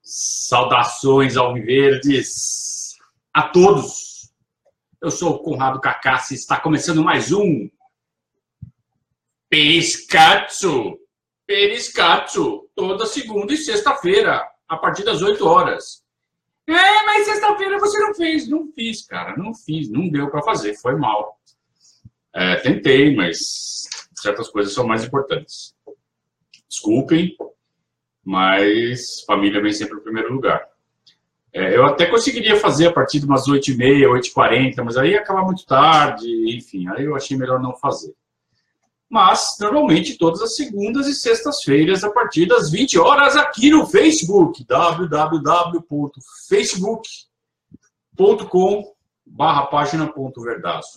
Saudações alviverdes a todos. Eu sou o Conrado Cacassi e está começando mais um Periscatso. Periscatso, toda segunda e sexta-feira, a partir das 8 horas. Mas sexta-feira você não fez. Não fiz, cara, não fiz. Não deu para fazer, foi mal. Tentei, mas certas coisas são mais importantes. Desculpem, mas família vem sempre em primeiro lugar. Eu até conseguiria fazer a partir de umas 8h30, 8h40, mas aí ia acabar muito tarde, enfim, aí eu achei melhor não fazer. Mas, normalmente, todas as segundas e sextas-feiras, a partir das 20 horas, aqui no Facebook, www.facebook.com/página.verdazo.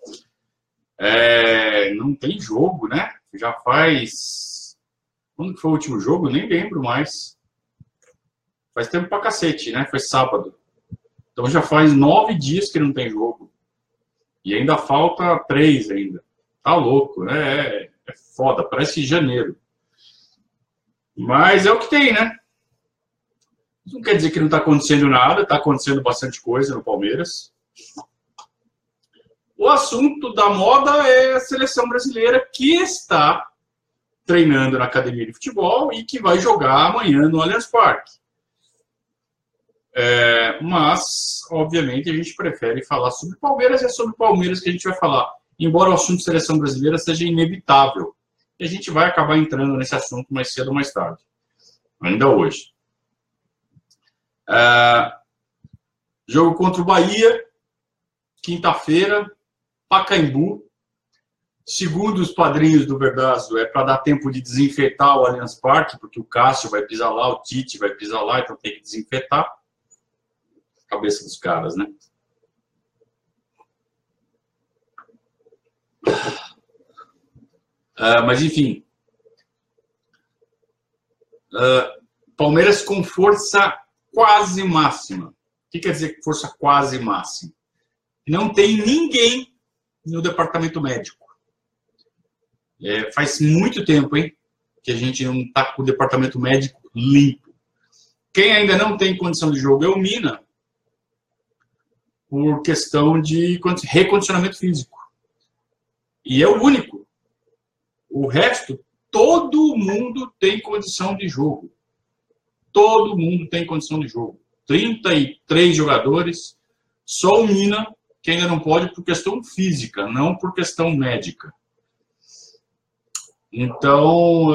Não tem jogo, né? Já faz... Quando foi o último jogo? Nem lembro mais. Faz tempo pra cacete, né? Foi sábado. Então já faz 9 dias que não tem jogo. E ainda falta 3 ainda. Tá louco, né? É foda, parece janeiro. Mas é o que tem, né? Isso não quer dizer que não tá acontecendo nada. Tá acontecendo bastante coisa no Palmeiras. O assunto da moda é a seleção brasileira que está treinando na academia de futebol e que vai jogar amanhã no Allianz Parque. Mas, obviamente, a gente prefere falar sobre Palmeiras e é sobre Palmeiras que a gente vai falar. Embora o assunto de seleção brasileira seja inevitável. E a gente vai acabar entrando nesse assunto mais cedo ou mais tarde. Ainda hoje. Jogo contra o Bahia, quinta-feira, Pacaembu. Segundo os padrinhos do Verdazo, é para dar tempo de desinfetar o Allianz Parque, porque o Cássio vai pisar lá, o Tite vai pisar lá, então tem que desinfetar. Cabeça dos caras, né? Mas, enfim. Palmeiras com força quase máxima. O que quer dizer força quase máxima? Não tem ninguém no departamento médico. Faz muito tempo, hein, que a gente não está com o departamento médico limpo. Quem ainda não tem condição de jogo é o Mina, por questão de recondicionamento físico. E é o único. O resto, todo mundo tem condição de jogo. Todo mundo tem condição de jogo. 33 jogadores, só o Mina, que ainda não pode por questão física, não por questão médica. Então,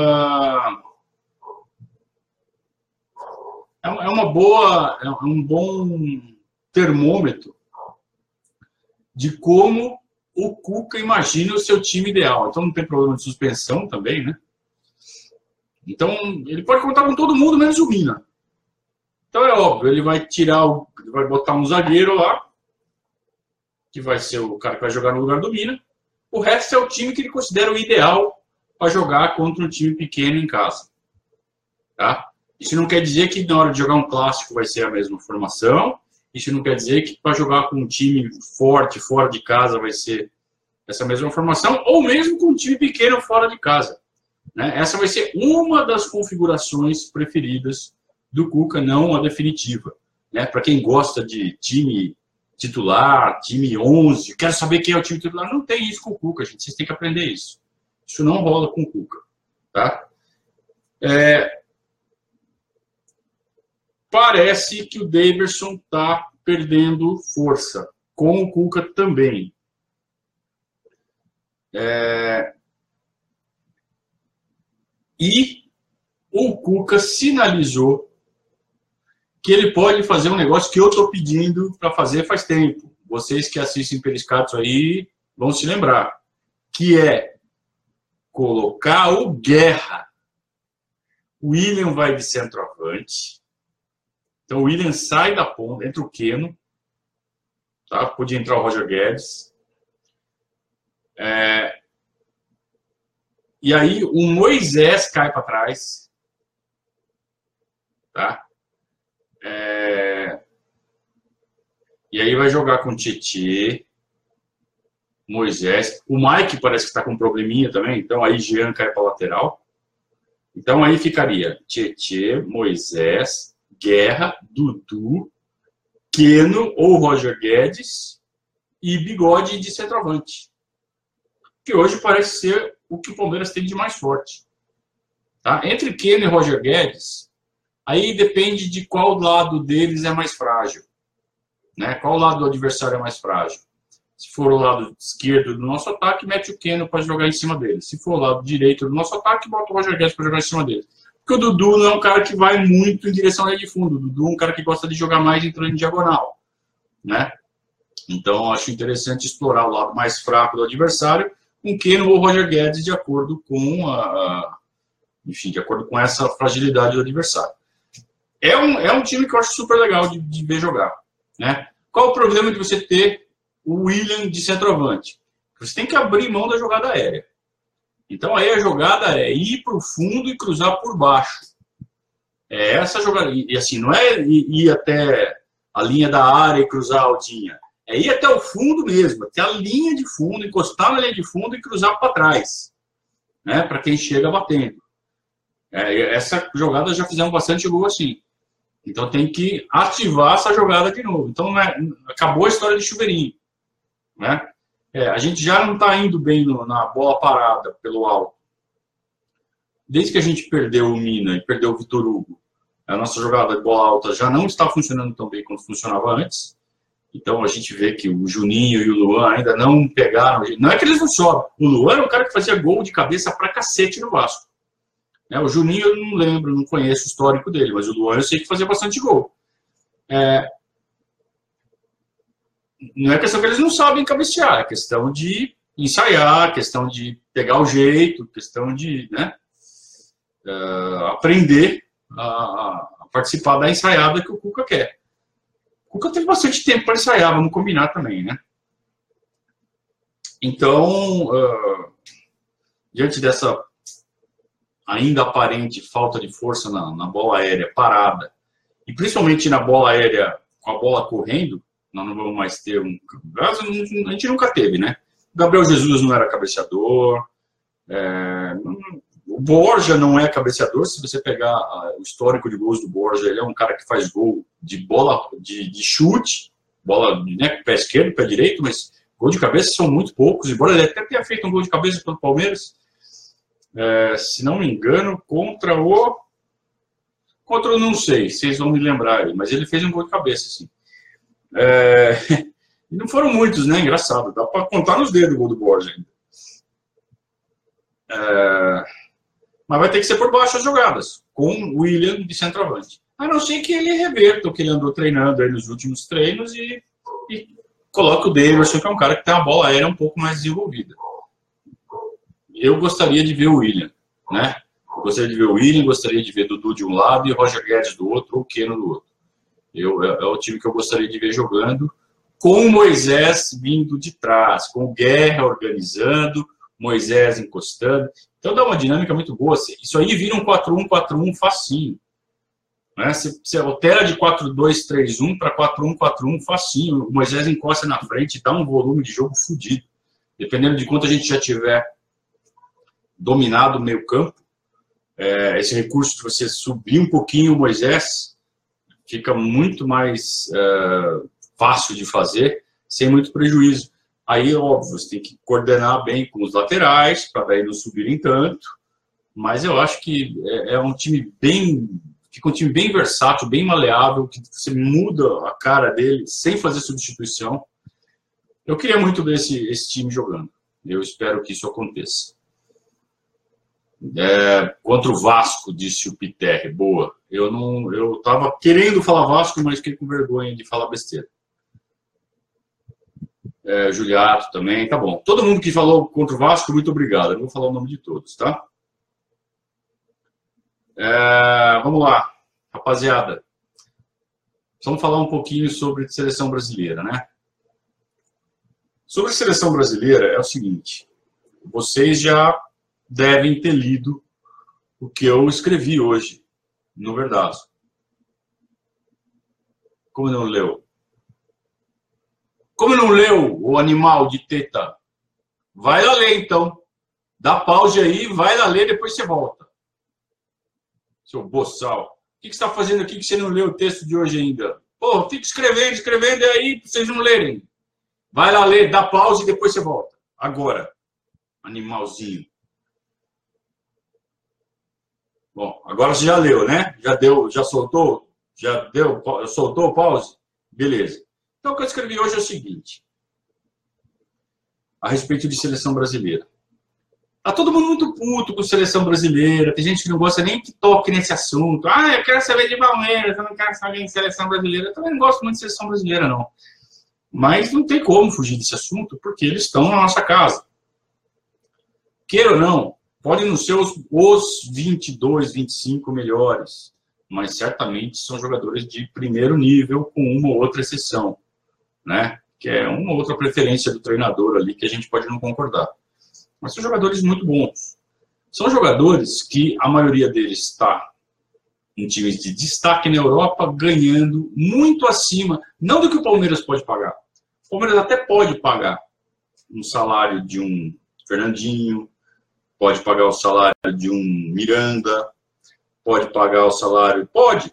é um bom termômetro de como o Cuca imagina o seu time ideal. Então, não tem problema de suspensão também, né? Então, ele pode contar com todo mundo, menos o Mina. Então, é óbvio, ele vai botar um zagueiro lá, que vai ser o cara que vai jogar no lugar do Mina. O resto é o time que ele considera o ideal para jogar contra um time pequeno em casa. Tá? Isso não quer dizer que na hora de jogar um clássico vai ser a mesma formação. Isso não quer dizer que para jogar com um time forte fora de casa vai ser essa mesma formação, ou mesmo com um time pequeno fora de casa. Né? Essa vai ser uma das configurações preferidas do Cuca, não a definitiva. Né? Para quem gosta de time titular, time 11, quero saber quem é o time titular, não tem isso com o Cuca, gente. Vocês têm que aprender isso. Isso não rola com o Cuca. Tá? Parece que o Daverson está perdendo força. Com o Cuca também. E o Cuca sinalizou que ele pode fazer um negócio que eu estou pedindo para fazer faz tempo. Vocês que assistem Periscatos aí vão se lembrar. Que é colocar o Guerra. O William vai de centroavante. Então o William sai da ponta, entra o Keno. Tá? Podia entrar o Roger Guedes. E aí o Moisés cai para trás. Tá? E aí vai jogar com o Tietê, Moisés. O Mike parece que está com um probleminha também, então aí Jean cai para lateral. Então aí ficaria Tietê, Moisés, Guerra, Dudu, Keno ou Roger Guedes e Bigode de centroavante. Que hoje parece ser o que o Palmeiras tem de mais forte. Tá? Entre Keno e Roger Guedes, aí depende de qual lado deles é mais frágil. Né? Qual lado do adversário é mais frágil? Se for o lado esquerdo do nosso ataque, mete o Keno para jogar em cima dele. Se for o lado direito do nosso ataque, bota o Roger Guedes para jogar em cima dele. Porque o Dudu não é um cara que vai muito em direção à linha de fundo. O Dudu é um cara que gosta de jogar mais entrando em diagonal. Né? Então, acho interessante explorar o lado mais fraco do adversário, com Keno ou Roger Guedes, de acordo com enfim, de acordo com essa fragilidade do adversário. É um time que eu acho super legal de ver jogar. Né? Qual o problema de você ter o William de centroavante? Você tem que abrir mão da jogada aérea. Então aí a jogada é ir para o fundo e cruzar por baixo. É essa jogada. E assim, não é ir até a linha da área e cruzar altinha. É ir até o fundo mesmo, até a linha de fundo, encostar na linha de fundo e cruzar para trás. Né? Para quem chega batendo. Essa jogada já fizemos bastante gol assim. Então tem que ativar essa jogada de novo. Então acabou a história de chuveirinho. Né? A gente já não está indo bem na bola parada pelo alto. Desde que a gente perdeu o Mina e perdeu o Vitor Hugo, a nossa jogada de bola alta já não está funcionando tão bem quanto funcionava antes. Então a gente vê que o Juninho e o Luan ainda não pegaram. Não é que eles não sobem. O Luan era um cara que fazia gol de cabeça pra cacete no Vasco. O Juninho eu não lembro, não conheço o histórico dele, mas o Luan eu sei que fazia bastante gol. Não é questão que eles não sabem cabecear, é questão de ensaiar, questão de pegar o jeito, questão de aprender a participar da ensaiada que o Cuca quer. O Cuca teve bastante tempo para ensaiar, vamos combinar também, né? Então, diante dessa ainda aparente falta de força na bola aérea parada, e principalmente na bola aérea com a bola correndo, nós não vamos mais ter a gente nunca teve, né? O Gabriel Jesus não era cabeceador, o Borja não é cabeceador. Se você pegar o histórico de gols do Borja, ele é um cara que faz gol de bola, de chute, bola com o pé esquerdo, pé direito, mas gol de cabeça são muito poucos, embora ele até tenha feito um gol de cabeça pelo Palmeiras, se não me engano, contra o não sei, vocês vão me lembrar aí, mas ele fez um gol de cabeça, sim. E não foram muitos, né? Engraçado, dá para contar nos dedos o gol do Borja ainda. Mas vai ter que ser por baixo as jogadas, com o William de centroavante. A não ser que ele reverta o que ele andou treinando aí nos últimos treinos e coloque o Davidson, que é um cara que tem uma bola aérea um pouco mais desenvolvida. Eu gostaria de ver o William, né? Eu gostaria de ver o William, gostaria de ver Dudu de um lado e Roger Guedes do outro, ou Keno do outro. É o time que eu gostaria de ver jogando, com o Moisés vindo de trás, com o Guerra organizando, Moisés encostando. Então dá uma dinâmica muito boa. Isso aí vira um 4-1-4-1 facinho. Né? Você altera de 4-2-3-1 para 4-1-4-1 facinho. O Moisés encosta na frente e dá um volume de jogo fodido. Dependendo de quanto a gente já tiver dominado o meio campo, esse recurso de você subir um pouquinho o Moisés fica muito mais fácil de fazer, sem muito prejuízo. Aí, óbvio, você tem que coordenar bem com os laterais, para daí não subirem tanto, mas eu acho que é um time fica um time bem versátil, bem maleável, que você muda a cara dele sem fazer substituição. Eu queria muito ver esse time jogando. Eu espero que isso aconteça. Contra o Vasco, disse o Piterre. Boa. Eu estava querendo falar Vasco, mas fiquei com vergonha de falar besteira. Juliato também, tá bom. Todo mundo que falou contra o Vasco, muito obrigado. Eu vou falar o nome de todos, tá? Vamos lá, rapaziada. Vamos falar um pouquinho sobre seleção brasileira, né? Sobre a seleção brasileira é o seguinte: vocês já devem ter lido o que eu escrevi hoje no Verdazo. Como não leu? Como não leu, o animal de teta? Vai lá ler, então. Dá pause aí, vai lá ler, depois você volta. Seu boçal. que você está fazendo aqui que você não leu o texto de hoje ainda? Pô, fica escrevendo aí para vocês não lerem. Vai lá ler, dá pausa e depois você volta. Agora, animalzinho. Bom, agora você já leu, né? Já soltou? Soltou o pause? Beleza. Então, o que eu escrevi hoje é o seguinte. A respeito de seleção brasileira. Tá todo mundo muito puto com seleção brasileira. Tem gente que não gosta nem que toque nesse assunto. Ah, eu quero saber de Palmeiras, eu não quero saber de seleção brasileira. Eu também não gosto muito de seleção brasileira, não. Mas não tem como fugir desse assunto, porque eles estão na nossa casa. Queira ou não, podem não ser os 22, 25 melhores, mas certamente são jogadores de primeiro nível, com uma ou outra exceção, né? Que é uma ou outra preferência do treinador ali, que a gente pode não concordar. Mas são jogadores muito bons. São jogadores que a maioria deles está em times de destaque na Europa, ganhando muito acima, não do que o Palmeiras pode pagar. O Palmeiras até pode pagar um salário de um Fernandinho, pode pagar o salário de um Miranda, pode pagar o salário... Pode.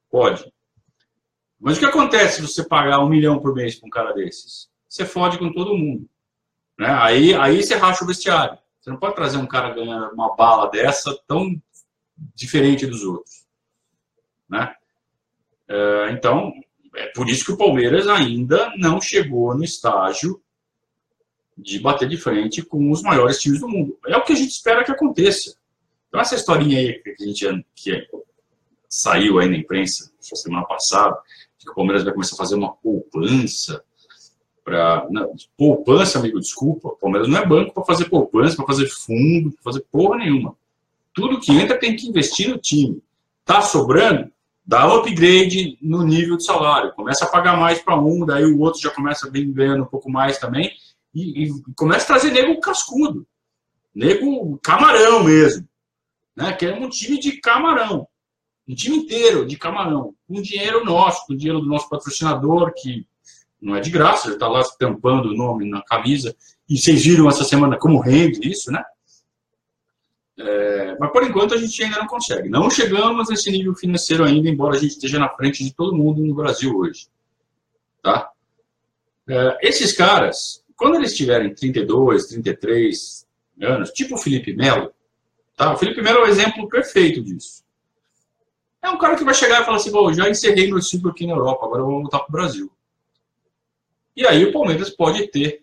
Mas o que acontece se você pagar 1 milhão por mês para um cara desses? Você fode com todo mundo. Né? Aí você racha o vestiário. Você não pode trazer um cara ganhando uma bala dessa tão diferente dos outros. Né? Então, é por isso que o Palmeiras ainda não chegou no estágio de bater de frente com os maiores times do mundo. É o que a gente espera que aconteça. Então, essa historinha aí que saiu aí na imprensa essa semana passada, que o Palmeiras vai começar a fazer uma poupança poupança, amigo, desculpa. O Palmeiras não é banco para fazer poupança, para fazer fundo, para fazer porra nenhuma. Tudo que entra tem que investir no time. Tá sobrando? Dá upgrade no nível de salário. Começa a pagar mais para um, daí o outro já começa a vir ganhando um pouco mais também. E começa a trazer nego cascudo. Nego camarão mesmo. Né? Queremos um time de camarão. Um time inteiro de camarão. Com dinheiro nosso, com dinheiro do nosso patrocinador, que não é de graça, ele está lá estampando o nome na camisa. E vocês viram essa semana como rende isso, né? Mas por enquanto a gente ainda não consegue. Não chegamos nesse nível financeiro ainda, embora a gente esteja na frente de todo mundo no Brasil hoje. Tá? Esses caras, quando eles tiverem 32, 33 anos, tipo o Felipe Melo, tá? O Felipe Melo é o exemplo perfeito disso. É um cara que vai chegar e falar assim, bom, já encerrei meu ciclo aqui na Europa, agora eu vou voltar para o Brasil. E aí o Palmeiras pode ter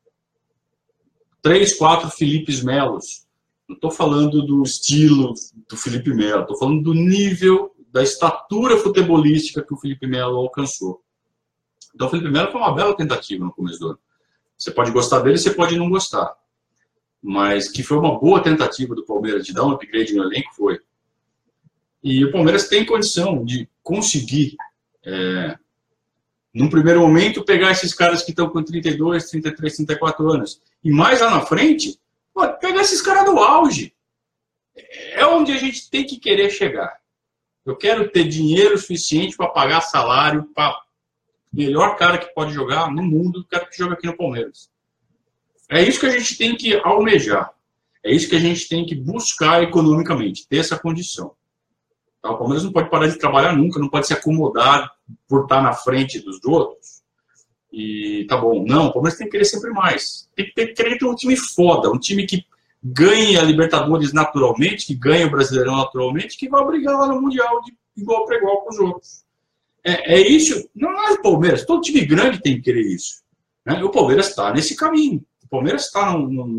3, 4 Felipes Melos. Não estou falando do estilo do Felipe Melo, estou falando do nível, da estatura futebolística que o Felipe Melo alcançou. Então o Felipe Melo foi uma bela tentativa no começo do ano. Você pode gostar dele, você pode não gostar. Mas que foi uma boa tentativa do Palmeiras de dar um upgrade no elenco, foi. E o Palmeiras tem condição de conseguir, num primeiro momento, pegar esses caras que estão com 32, 33, 34 anos. E mais lá na frente, pode pegar esses caras do auge. É onde a gente tem que querer chegar. Eu quero ter dinheiro suficiente para pagar salário para o melhor cara que pode jogar no mundo, quero que jogue aqui no Palmeiras. É isso que a gente tem que almejar. É isso que a gente tem que buscar economicamente, ter essa condição. O Palmeiras não pode parar de trabalhar nunca, não pode se acomodar por estar na frente dos outros. E tá bom, não, o Palmeiras tem que querer sempre mais. Tem que querer ter um time foda, um time que ganhe a Libertadores naturalmente, que ganhe o Brasileirão naturalmente, que vai brigar lá no Mundial de igual para igual com os outros. É isso, não é o Palmeiras, todo time grande tem que querer isso. Né? O Palmeiras está nesse caminho. O Palmeiras está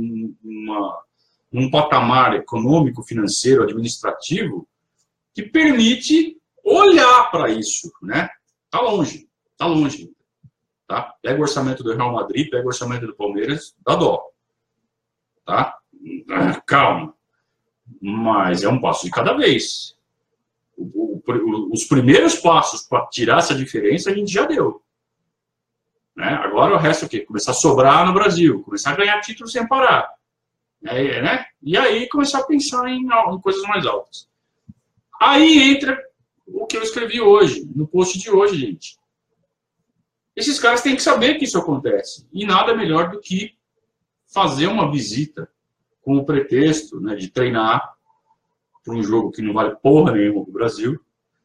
num patamar econômico, financeiro, administrativo, que permite olhar para isso, né? Tá longe. Tá? Pega o orçamento do Real Madrid, pega o orçamento do Palmeiras, dá dó. Tá? Calma. Mas é um passo de cada vez. Os primeiros passos para tirar essa diferença a gente já deu. Né? Agora o resto é o quê? Começar a sobrar no Brasil, começar a ganhar títulos sem parar. Né? E aí começar a pensar em coisas mais altas. Aí entra o que eu escrevi hoje, no post de hoje, gente. Esses caras têm que saber que isso acontece. E nada melhor do que fazer uma visita com o pretexto, né, de treinar para um jogo que não vale porra nenhuma para o Brasil,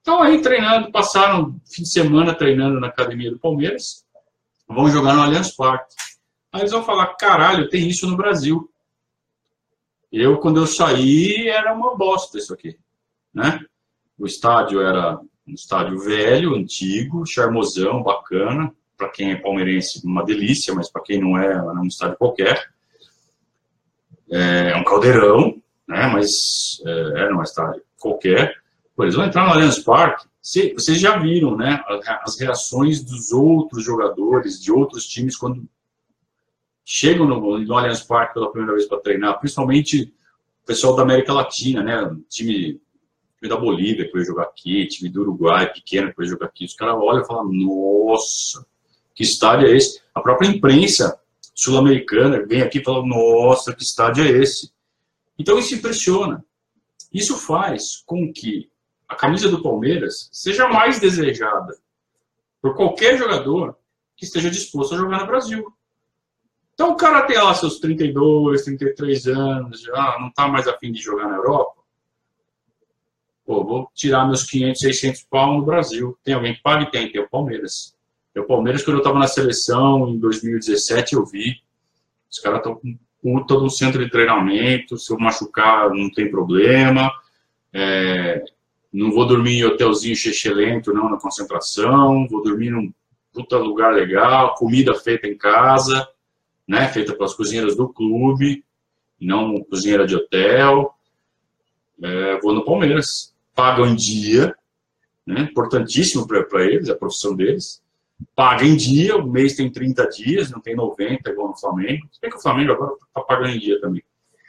Estão aí treinando, passaram fim de semana treinando na academia do Palmeiras, vão jogar no Allianz Parque. Aí eles vão falar, caralho, tem isso no Brasil. Quando eu saí, era uma bosta isso aqui, né? O estádio era um estádio velho, antigo, charmosão, bacana. Para quem é palmeirense, uma delícia, mas para quem não é, é um estádio qualquer. É um caldeirão, né? Mas era um estádio qualquer. Pô, eles vão entrar no Allianz Parque. Vocês já viram, né? As reações dos outros jogadores, de outros times, quando chegam no Allianz Parque pela primeira vez para treinar, principalmente o pessoal da América Latina, né? O time da Bolívia que veio jogar aqui, time do Uruguai pequeno que veio jogar aqui. Os caras olham e falam, nossa, que estádio é esse? A própria imprensa sul-americana vem aqui e fala, nossa, que estádio é esse? Então isso impressiona. Isso faz com que a camisa do Palmeiras seja mais desejada por qualquer jogador que esteja disposto a jogar no Brasil. Então o cara tem lá seus 32, 33 anos, já não está mais a fim de jogar na Europa. Pô, vou tirar meus 500, 600 pau no Brasil. Tem alguém que pague? Tem o Palmeiras. O Palmeiras, quando eu estava na seleção, em 2017, eu vi. Os caras estão com puta no centro de treinamento, se eu machucar não tem problema. Não vou dormir em hotelzinho xexelento, não, na concentração. Vou dormir num puta lugar legal, comida feita em casa, né, feita pelas cozinheiras do clube, não cozinheira de hotel. Vou no Palmeiras. Pagam em dia, né, importantíssimo para eles, a profissão deles. Paga em dia, o mês tem 30 dias, não tem 90, igual no Flamengo. Se bem que o Flamengo agora está pagando em dia também.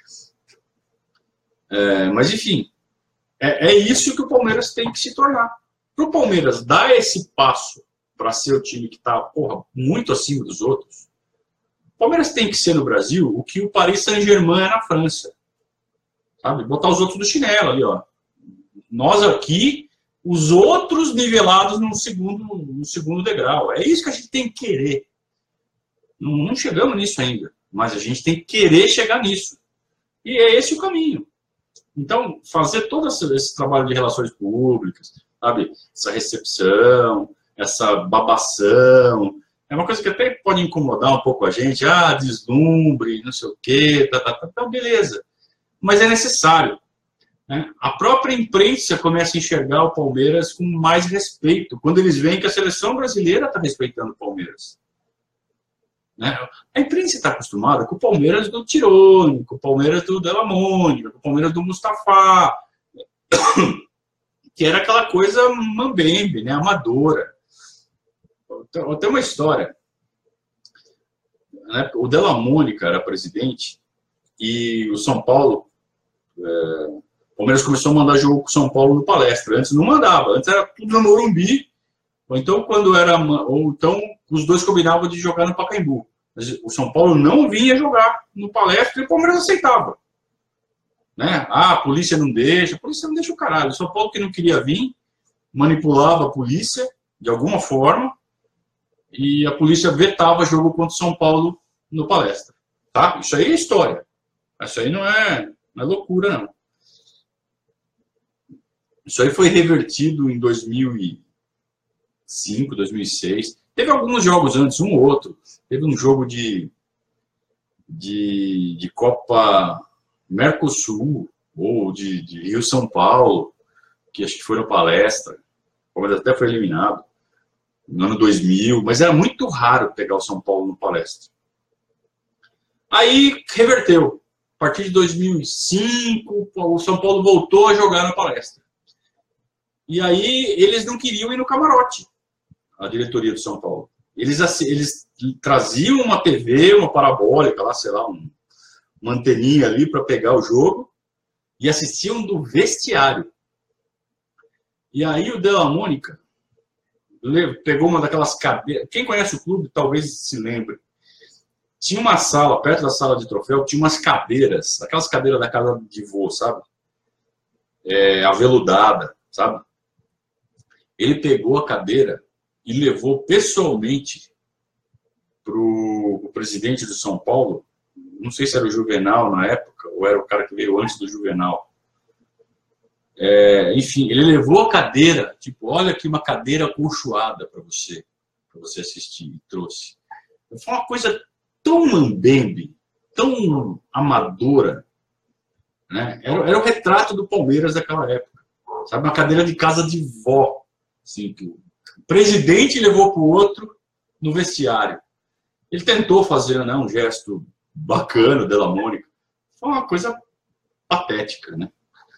Mas, enfim, é isso que o Palmeiras tem que se tornar. Para o Palmeiras dar esse passo para ser o time que está, muito acima dos outros, o Palmeiras tem que ser no Brasil o que o Paris Saint-Germain é na França. Sabe? Botar os outros do chinelo ali, ó. Nós aqui, os outros nivelados no segundo degrau. É isso que a gente tem que querer. Não chegamos nisso ainda, mas a gente tem que querer chegar nisso. E é esse o caminho. Então, fazer todo esse trabalho de relações públicas, sabe? Essa recepção, essa babação, é uma coisa que até pode incomodar um pouco a gente. Deslumbre, não sei o quê, beleza. Mas é necessário. Né? A própria imprensa começa a enxergar o Palmeiras com mais respeito, quando eles veem que a seleção brasileira está respeitando o Palmeiras. Né? A imprensa está acostumada com o Palmeiras do Tirone, com o Palmeiras do Della Mônica, com o Palmeiras do Mustafa, que era aquela coisa mambembe, né? Amadora. Tem uma história. Né? O Della Mônica era presidente e o São Paulo... O Palmeiras começou a mandar jogo com o São Paulo no Palestra. Antes não mandava, antes era tudo no Morumbi. Ou então, os dois combinavam de jogar no Pacaembu. Mas o São Paulo não vinha jogar no Palestra e o Palmeiras aceitava. Né? A polícia não deixa o caralho. O São Paulo, que não queria vir, manipulava a polícia de alguma forma e a polícia vetava jogo contra o São Paulo no Palestra. Tá? Isso aí é história. Isso aí não é loucura, não. Isso aí foi revertido em 2005, 2006. Teve alguns jogos antes, um ou outro. Teve um jogo de Copa Mercosul, ou de Rio-São Paulo, que acho que foi no Palestra. O Palmeiras até foi eliminado no ano 2000, mas era muito raro pegar o São Paulo no Palestra. Aí reverteu. A partir de 2005, o São Paulo voltou a jogar no Palestra. E aí eles não queriam ir no camarote, a diretoria do São Paulo. Eles traziam uma TV, uma parabólica, lá, sei lá, uma anteninha ali para pegar o jogo e assistiam do vestiário. E aí o Della Mônica pegou uma daquelas cadeiras. Quem conhece o clube talvez se lembre. Tinha uma sala, perto da sala de troféu, tinha umas cadeiras, aquelas cadeiras da casa de vô, sabe? Aveludada, sabe? Ele pegou a cadeira e levou pessoalmente para o presidente do São Paulo, não sei se era o Juvenal na época, ou era o cara que veio antes do Juvenal. Enfim, ele levou a cadeira, tipo, olha aqui uma cadeira acolchoada para você assistir, e trouxe. Foi uma coisa tão mambembe, tão amadora, né? Era o retrato do Palmeiras daquela época, sabe? Uma cadeira de casa de vó, assim, que o presidente levou para o outro no vestiário. Ele tentou fazer, né, um gesto bacana, Della Mônica. Foi uma coisa patética, né?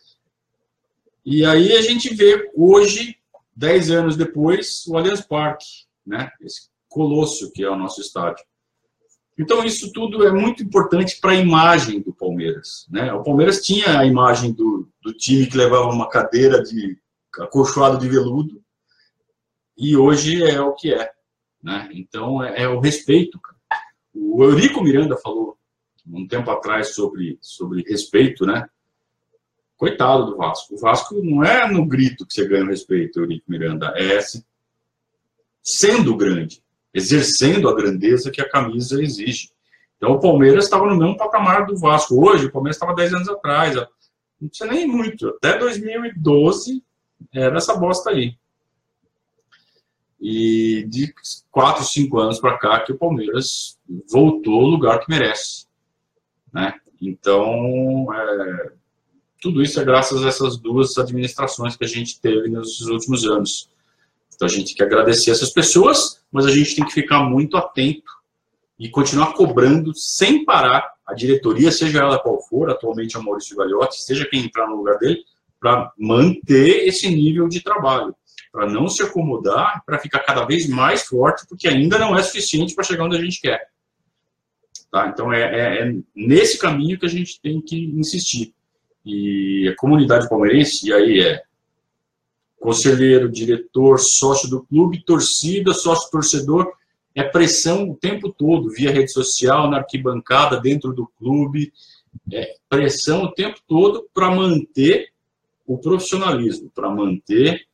E aí a gente vê hoje, 10 anos depois, o Allianz Parque, né? Esse colosso que é o nosso estádio. Então isso tudo é muito importante para a imagem do Palmeiras, né? O Palmeiras tinha a imagem do time que levava uma cadeira de acolchoado de veludo, e hoje é o que é, né? Então é o respeito. O Eurico Miranda falou um tempo atrás sobre respeito, né? Coitado do Vasco. O Vasco não é no grito que você ganha o respeito, Eurico Miranda, é sendo grande, exercendo a grandeza que a camisa exige. Então o Palmeiras estava no mesmo patamar do Vasco. Hoje o Palmeiras estava 10 anos atrás, não precisa nem muito, até 2012 era essa bosta aí. E de 4, 5 anos para cá que o Palmeiras voltou ao lugar que merece, né? Então, tudo isso é graças a essas duas administrações que a gente teve nos últimos anos. Então, a gente quer agradecer essas pessoas, mas a gente tem que ficar muito atento e continuar cobrando sem parar a diretoria, seja ela qual for, atualmente é o Maurício Gagliotti, seja quem entrar no lugar dele, para manter esse nível de trabalho, para não se acomodar, para ficar cada vez mais forte, porque ainda não é suficiente para chegar onde a gente quer. Tá? Então, é nesse caminho que a gente tem que insistir. E a comunidade palmeirense, e aí conselheiro, diretor, sócio do clube, torcida, sócio-torcedor, é pressão o tempo todo, via rede social, na arquibancada, dentro do clube, pressão o tempo todo para manter o profissionalismo, para manter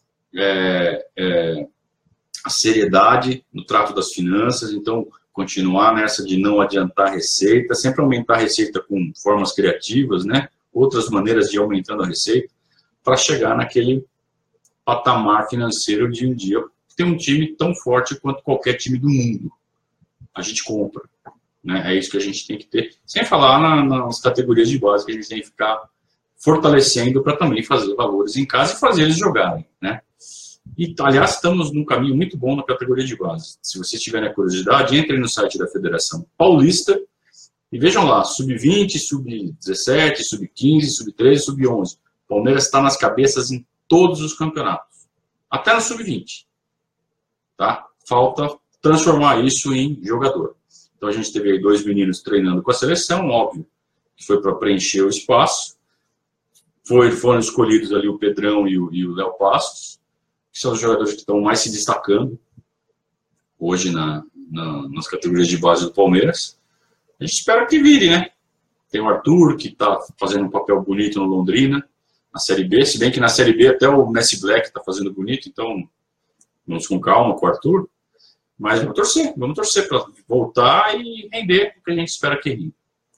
a seriedade no trato das finanças. Então, continuar nessa de não adiantar receita, sempre aumentar a receita com formas criativas, né? Outras maneiras de ir aumentando a receita, para chegar naquele patamar financeiro de um dia ter um time tão forte quanto qualquer time do mundo. A gente compra, né? É isso que a gente tem que ter. Sem falar nas categorias de base que a gente tem que ficar fortalecendo para também fazer valores em casa e fazer eles jogarem, né? E, aliás, estamos num caminho muito bom na categoria de base. Se vocês tiverem a curiosidade, entrem no site da Federação Paulista e vejam lá, sub-20, sub-17, sub-15, sub-13, sub-11. O Palmeiras está nas cabeças em todos os campeonatos, até no sub-20. Tá? Falta transformar isso em jogador. Então a gente teve aí 2 meninos treinando com a seleção, óbvio, que foi para preencher o espaço. Foram escolhidos ali o Pedrão e o Léo Passos, que são os jogadores que estão mais se destacando hoje nas categorias de base do Palmeiras. A gente espera que vire, né? Tem o Arthur, que está fazendo um papel bonito no Londrina, na Série B, se bem que na Série B até o Messi Black está fazendo bonito, então vamos com calma com o Arthur. Mas vamos torcer para voltar e render o que a gente espera que renda.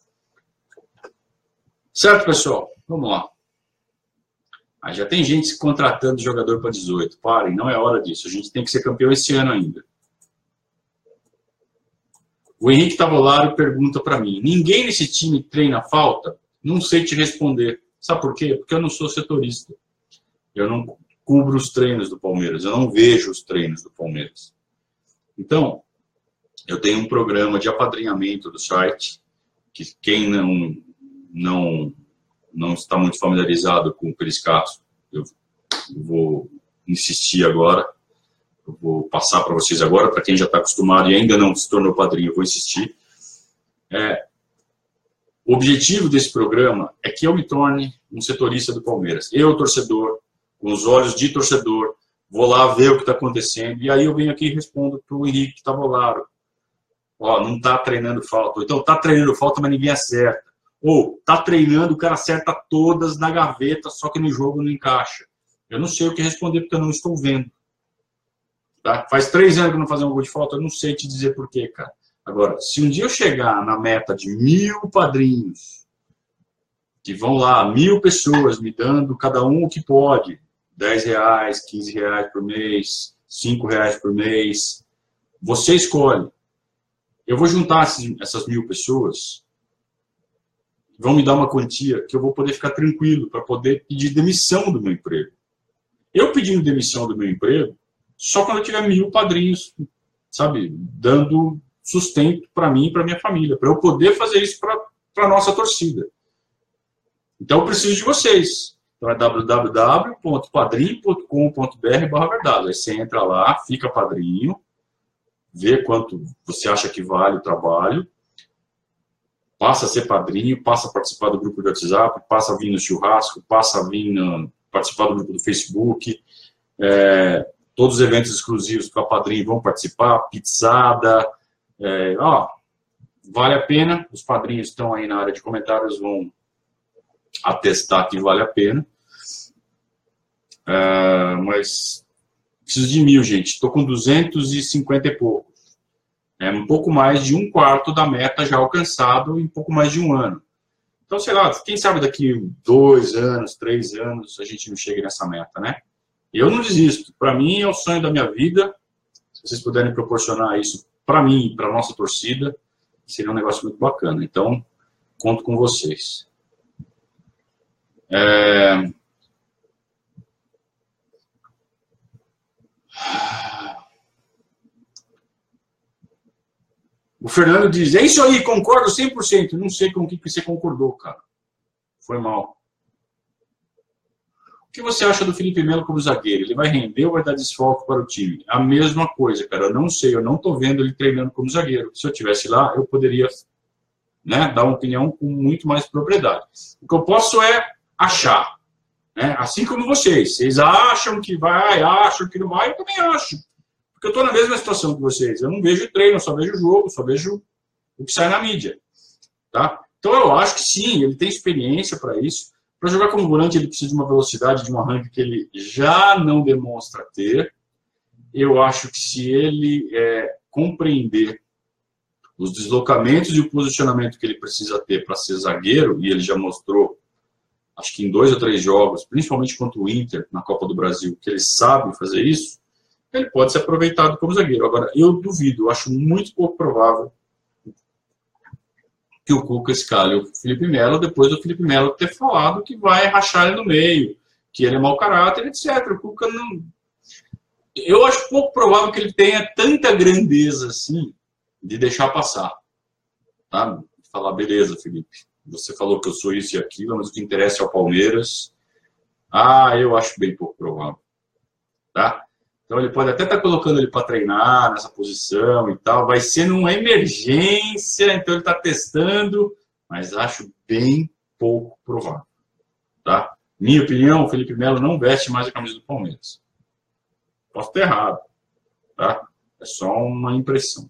Certo, pessoal? Vamos lá. Já tem gente se contratando jogador para 18. Parem, não é hora disso. A gente tem que ser campeão esse ano ainda. O Henrique Tavolaro pergunta para mim: ninguém nesse time treina falta? Não sei te responder. Sabe por quê? Porque eu não sou setorista. Eu não cubro os treinos do Palmeiras. Eu não vejo os treinos do Palmeiras. Então, eu tenho um programa de apadrinhamento do site, que quem não está muito familiarizado com o Periscato, eu vou insistir agora, eu vou passar para vocês agora, para quem já está acostumado e ainda não se tornou padrinho, eu vou insistir. O objetivo desse programa é que eu me torne um setorista do Palmeiras. Eu, torcedor, com os olhos de torcedor, vou lá ver o que está acontecendo, e aí eu venho aqui e respondo para o Henrique Tavolaro. Ó, não está treinando falta. Ou então está treinando falta, mas ninguém acerta. Ou está treinando, o cara acerta todas na gaveta, só que no jogo não encaixa. Eu não sei o que responder, porque eu não estou vendo. Tá? Faz 3 anos que eu não faço um gol de falta, eu não sei te dizer por quê, cara. Agora, se um dia eu chegar na meta de 1000 padrinhos, que vão lá, 1.000 pessoas me dando cada um o que pode, R$10, R$15 por mês, R$5 por mês, você escolhe. Eu vou juntar essas 1.000 pessoas, vão me dar uma quantia que eu vou poder ficar tranquilo para poder pedir demissão do meu emprego. Eu pedindo demissão do meu emprego, só quando eu tiver 1.000 padrinhos, sabe, dando sustento para mim e para minha família, para eu poder fazer isso para a nossa torcida. Então, eu preciso de vocês. Então, é www.padrim.com.br/verdade. Aí você entra lá, fica padrinho, vê quanto você acha que vale o trabalho, passa a ser padrinho, passa a participar do grupo de WhatsApp, passa a vir no churrasco, passa a vir participar do grupo do Facebook, todos os eventos exclusivos para padrinho vão participar, pizzada, vale a pena, os padrinhos estão aí na área de comentários, vão atestar que vale a pena, mas preciso de 1.000, gente, estou com 250 e poucos, um pouco mais de 1/4 da meta já alcançado em pouco mais de um ano. Então, sei lá, quem sabe daqui 2 anos, 3 anos, a gente não chega nessa meta, né? Eu não desisto. Para mim, é o sonho da minha vida. Se vocês puderem proporcionar isso para mim e para a nossa torcida, seria um negócio muito bacana. Então, conto com vocês. O Fernando diz, é isso aí, concordo 100%. Não sei com o que você concordou, cara. Foi mal. O que você acha do Felipe Melo como zagueiro? Ele vai render ou vai dar desfalque para o time? A mesma coisa, cara. Eu não sei, eu não estou vendo ele treinando como zagueiro. Se eu estivesse lá, eu poderia, né, dar uma opinião com muito mais propriedade. O que eu posso é achar. Né? Assim como vocês. Vocês acham que vai, acham que não vai, eu também acho. Porque eu estou na mesma situação que vocês. Eu não vejo treino, eu só vejo jogo, só vejo o que sai na mídia. Tá? Então eu acho que sim, ele tem experiência para isso. Para jogar como volante, ele precisa de uma velocidade, de um arranque que ele já não demonstra ter. Eu acho que se ele compreender os deslocamentos e o posicionamento que ele precisa ter para ser zagueiro, e ele já mostrou, acho que em 2 ou 3 jogos, principalmente contra o Inter, na Copa do Brasil, que ele sabe fazer isso, ele pode ser aproveitado como zagueiro. Agora, eu duvido, eu acho muito pouco provável que o Cuca escale o Felipe Melo depois do Felipe Melo ter falado que vai rachar ele no meio, que ele é mau caráter, etc. O Cuca não... Eu acho pouco provável que ele tenha tanta grandeza assim de deixar passar. Tá? Falar, beleza, Felipe, você falou que eu sou isso e aquilo, mas o que interessa é o Palmeiras. Eu acho bem pouco provável. Tá? Então, ele pode até estar colocando ele para treinar nessa posição e tal. Vai ser numa emergência, então ele está testando, mas acho bem pouco provável. Tá? Minha opinião, o Felipe Melo não veste mais a camisa do Palmeiras. Posso estar errado. Tá? É só uma impressão.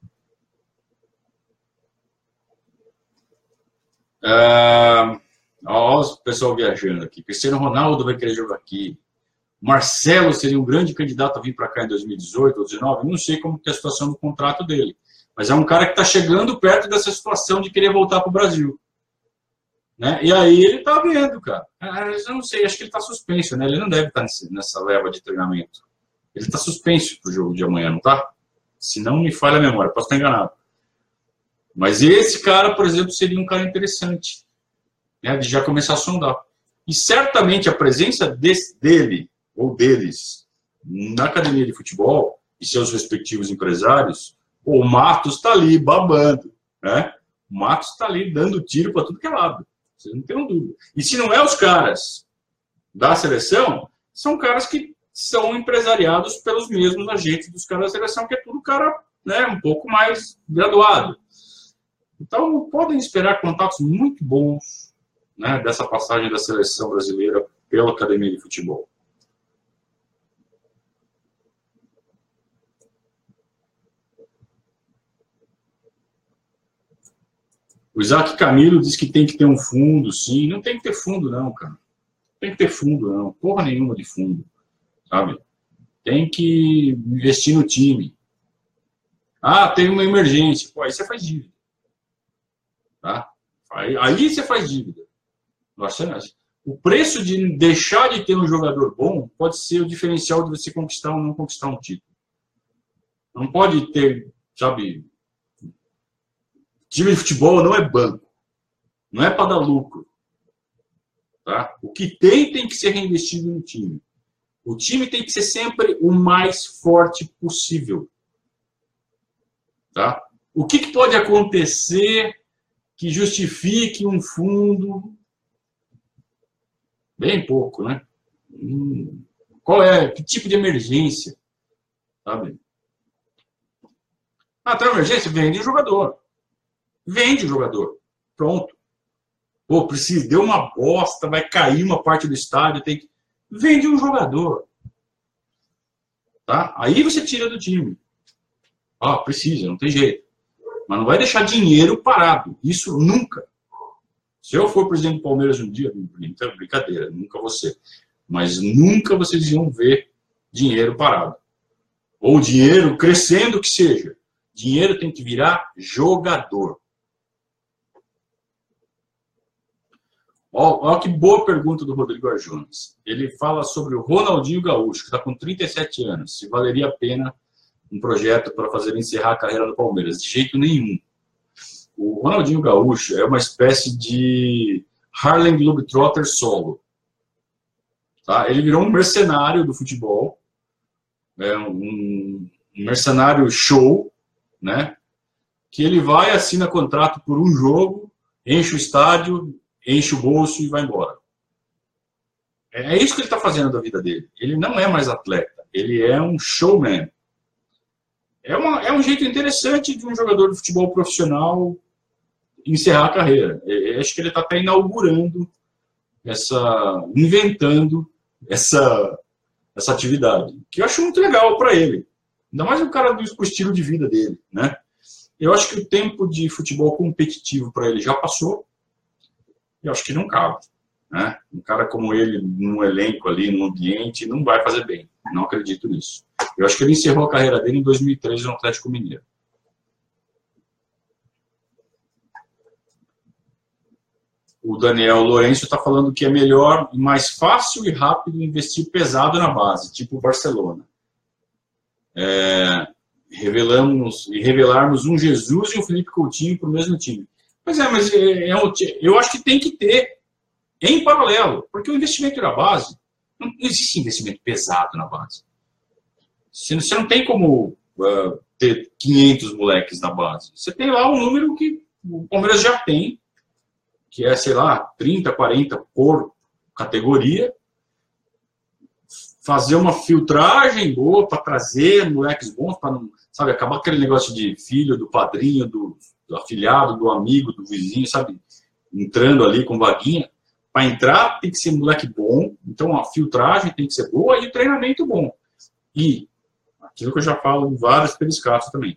Olha o pessoal viajando aqui. Cristiano Ronaldo vai querer jogar aqui. Marcelo seria um grande candidato a vir para cá em 2018 ou 2019. Não sei como é a situação do contrato dele. Mas é um cara que está chegando perto dessa situação de querer voltar para o Brasil. Né? E aí ele está vendo, cara. Eu não sei, acho que ele está suspenso, né? Ele não deve estar nessa leva de treinamento. Ele está suspenso para o jogo de amanhã, não está? Se não me falha a memória, posso estar enganado. Mas esse cara, por exemplo, seria um cara interessante, né? De já começar a sondar. E certamente a presença dele ou deles na academia de futebol e seus respectivos empresários, o Matos está ali babando, né? O Matos está ali dando tiro para tudo que é lado, vocês não tenham dúvida. E se não é os caras da seleção, são caras que são empresariados pelos mesmos agentes dos caras da seleção, que é tudo cara, né, um pouco mais graduado. Então podem esperar contatos muito bons, né, dessa passagem da seleção brasileira pela academia de futebol. O Isaac Camilo diz que tem que ter um fundo, sim. Não tem que ter fundo, não, cara. Não tem que ter fundo, não. Porra nenhuma de fundo, sabe? Tem que investir no time. Tem uma emergência. Pô, aí você faz dívida. Tá? Aí você faz dívida. O preço de deixar de ter um jogador bom pode ser o diferencial de você conquistar ou não conquistar um título. Não pode ter, sabe, time de futebol não é banco, não é para dar lucro. Tá? O que tem que ser reinvestido no time. O time tem que ser sempre o mais forte possível. Tá? O que pode acontecer que justifique um fundo? Bem pouco, né? Que tipo de emergência? Sabe? Tem emergência? Vende o jogador. Vende o jogador. Pronto. Pô, precisa, deu uma bosta, vai cair uma parte do estádio, tem que... Vende um jogador. Tá? Aí você tira do time. Precisa, não tem jeito. Mas não vai deixar dinheiro parado. Isso nunca. Se eu for presidente do Palmeiras um dia, brincadeira, nunca vou ser. Mas nunca vocês iam ver dinheiro parado. Ou dinheiro crescendo, que seja. Dinheiro tem que virar jogador. Olha que boa pergunta do Rodrigo Arjonas. Ele fala sobre o Ronaldinho Gaúcho, que está com 37 anos. Se valeria a pena um projeto para fazer ele encerrar a carreira no Palmeiras. De jeito nenhum. O Ronaldinho Gaúcho é uma espécie de Harlem Globetrotter solo. Tá? Ele virou um mercenário do futebol. Um mercenário show, né? Que ele vai, assina contrato por um jogo, enche o estádio, enche o bolso e vai embora. É isso que ele está fazendo da vida dele. Ele não é mais atleta, ele é um showman. É um jeito interessante de um jogador de futebol profissional encerrar a carreira. Acho que ele está até inaugurando, inventando essa atividade, que eu acho muito legal para ele. Ainda mais o cara do estilo de vida dele, né? Eu acho que o tempo de futebol competitivo para ele já passou. Eu acho que não cabe, né? Um cara como ele, num elenco ali, num ambiente, não vai fazer bem. Não acredito nisso. Eu acho que ele encerrou a carreira dele em 2013 no Atlético Mineiro. O Daniel Lourenço está falando que é melhor, mais fácil e rápido investir pesado na base, tipo o Barcelona. Revelarmos um Jesus e um Felipe Coutinho para o mesmo time. Mas eu acho que tem que ter em paralelo, porque o investimento na base, não existe investimento pesado na base. Você não tem como ter 500 moleques na base. Você tem lá um número que o Palmeiras já tem, que é, sei lá, 30, 40 por categoria, fazer uma filtragem boa para trazer moleques bons, para não, sabe, acabar aquele negócio de filho, do padrinho, do afilhado, do amigo, do vizinho, sabe, entrando ali com vaguinha. Para entrar tem que ser moleque bom, então a filtragem tem que ser boa e o treinamento bom. E aquilo que eu já falo em vários periscatos também.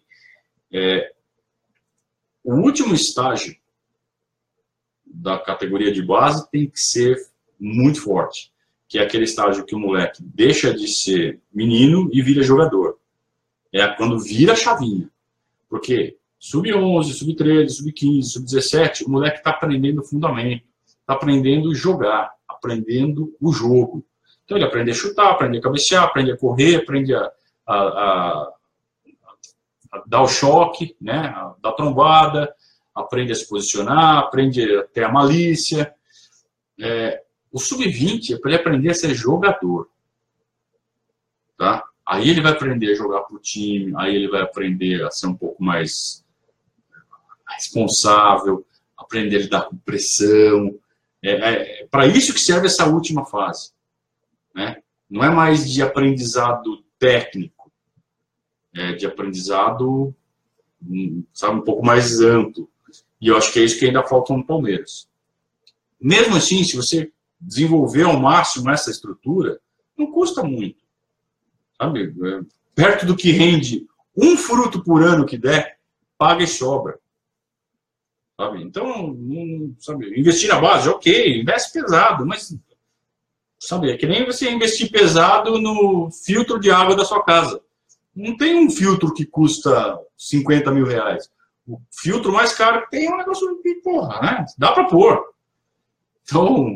O último estágio da categoria de base tem que ser muito forte, que é aquele estágio que o moleque deixa de ser menino e vira jogador. É quando vira a chavinha. Porque sub-11, sub-13, sub-15, sub-17, o moleque está aprendendo fundamento, está aprendendo a jogar, aprendendo o jogo. Então ele aprende a chutar, aprende a cabecear, aprende a correr, aprende a dar o choque, né? A dar trombada, aprende a se posicionar, aprende a ter a malícia. O sub-20 é para ele aprender a ser jogador. Tá? Aí ele vai aprender a jogar para o time, aí ele vai aprender a ser um pouco mais responsável, aprender a lidar com pressão. Para isso que serve essa última fase. Né? Não é mais de aprendizado técnico, é de aprendizado, sabe, um pouco mais amplo. E eu acho que é isso que ainda falta no Palmeiras. Mesmo assim, se você desenvolver ao máximo essa estrutura, não custa muito. Sabe? Perto do que rende um fruto por ano que der, paga e sobra. Sabe? Então, sabe, investir na base, ok, investe pesado, mas sabe, é que nem você investir pesado no filtro de água da sua casa. Não tem um filtro que custa 50 mil reais. O filtro mais caro que tem é um negócio de porra, né? Dá para pôr. Então,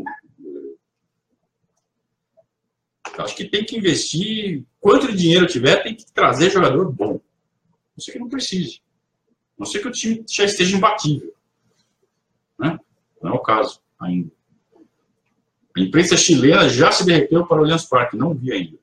eu acho que tem que investir, quanto de dinheiro tiver, tem que trazer jogador bom. Não sei que não precise. Não sei que o time já esteja imbatível. Né? Não é o caso ainda. A imprensa chilena já se derreteu para o Allianz Parque, não vi ainda.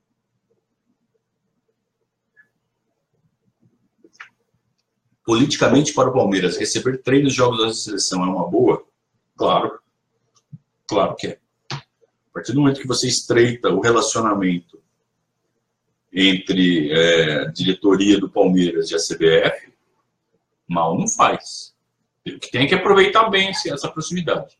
Politicamente para o Palmeiras, receber 3 jogos da seleção é uma boa? Claro. Claro que é. A partir do momento que você estreita o relacionamento entre a diretoria do Palmeiras e a CBF, mal não faz. O que tem é que aproveitar bem essa proximidade.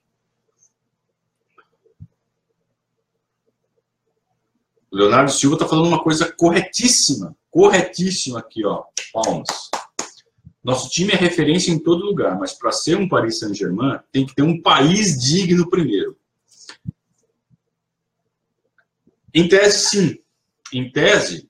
O Leonardo Silva está falando uma coisa corretíssima. Corretíssima aqui, ó. Palmas. Nosso time é referência em todo lugar, mas para ser um Paris Saint-Germain, tem que ter um país digno primeiro. Em tese, sim. Em tese,